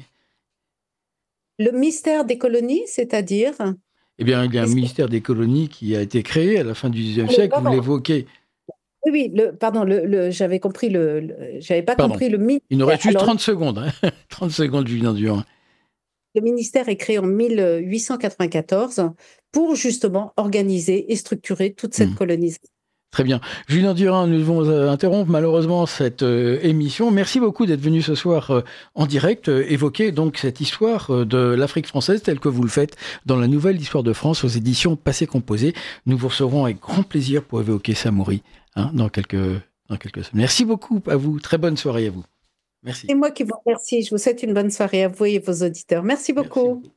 Le mystère des colonies, c'est-à-dire, Eh bien, il y a un est-ce que- ministère des colonies qui a été créé à la fin du dix-neuvième Allez, siècle, vous pardon. l'évoquez. Oui, le, pardon, le, le, j'avais compris le, le j'avais pas Pardon. compris le ministère. Il nous reste juste Alors, trente secondes. Hein. trente secondes, Julien Durand. Le ministère est créé en mille huit cent quatre-vingt-quatorze pour justement organiser et structurer toute cette mmh. colonisation. Très bien. Julien Durand, nous devons euh, interrompre malheureusement cette euh, émission. Merci beaucoup d'être venu ce soir euh, en direct, euh, évoquer donc cette histoire euh, de l'Afrique française telle que vous le faites dans la Nouvelle Histoire de France aux éditions Passé Composé. Nous vous recevrons avec grand plaisir pour évoquer Samori hein, dans quelques dans quelques semaines. Merci beaucoup à vous. Très bonne soirée à vous. Merci. C'est moi qui vous remercie. Je vous souhaite une bonne soirée à vous et vos auditeurs. Merci beaucoup. Merci beaucoup.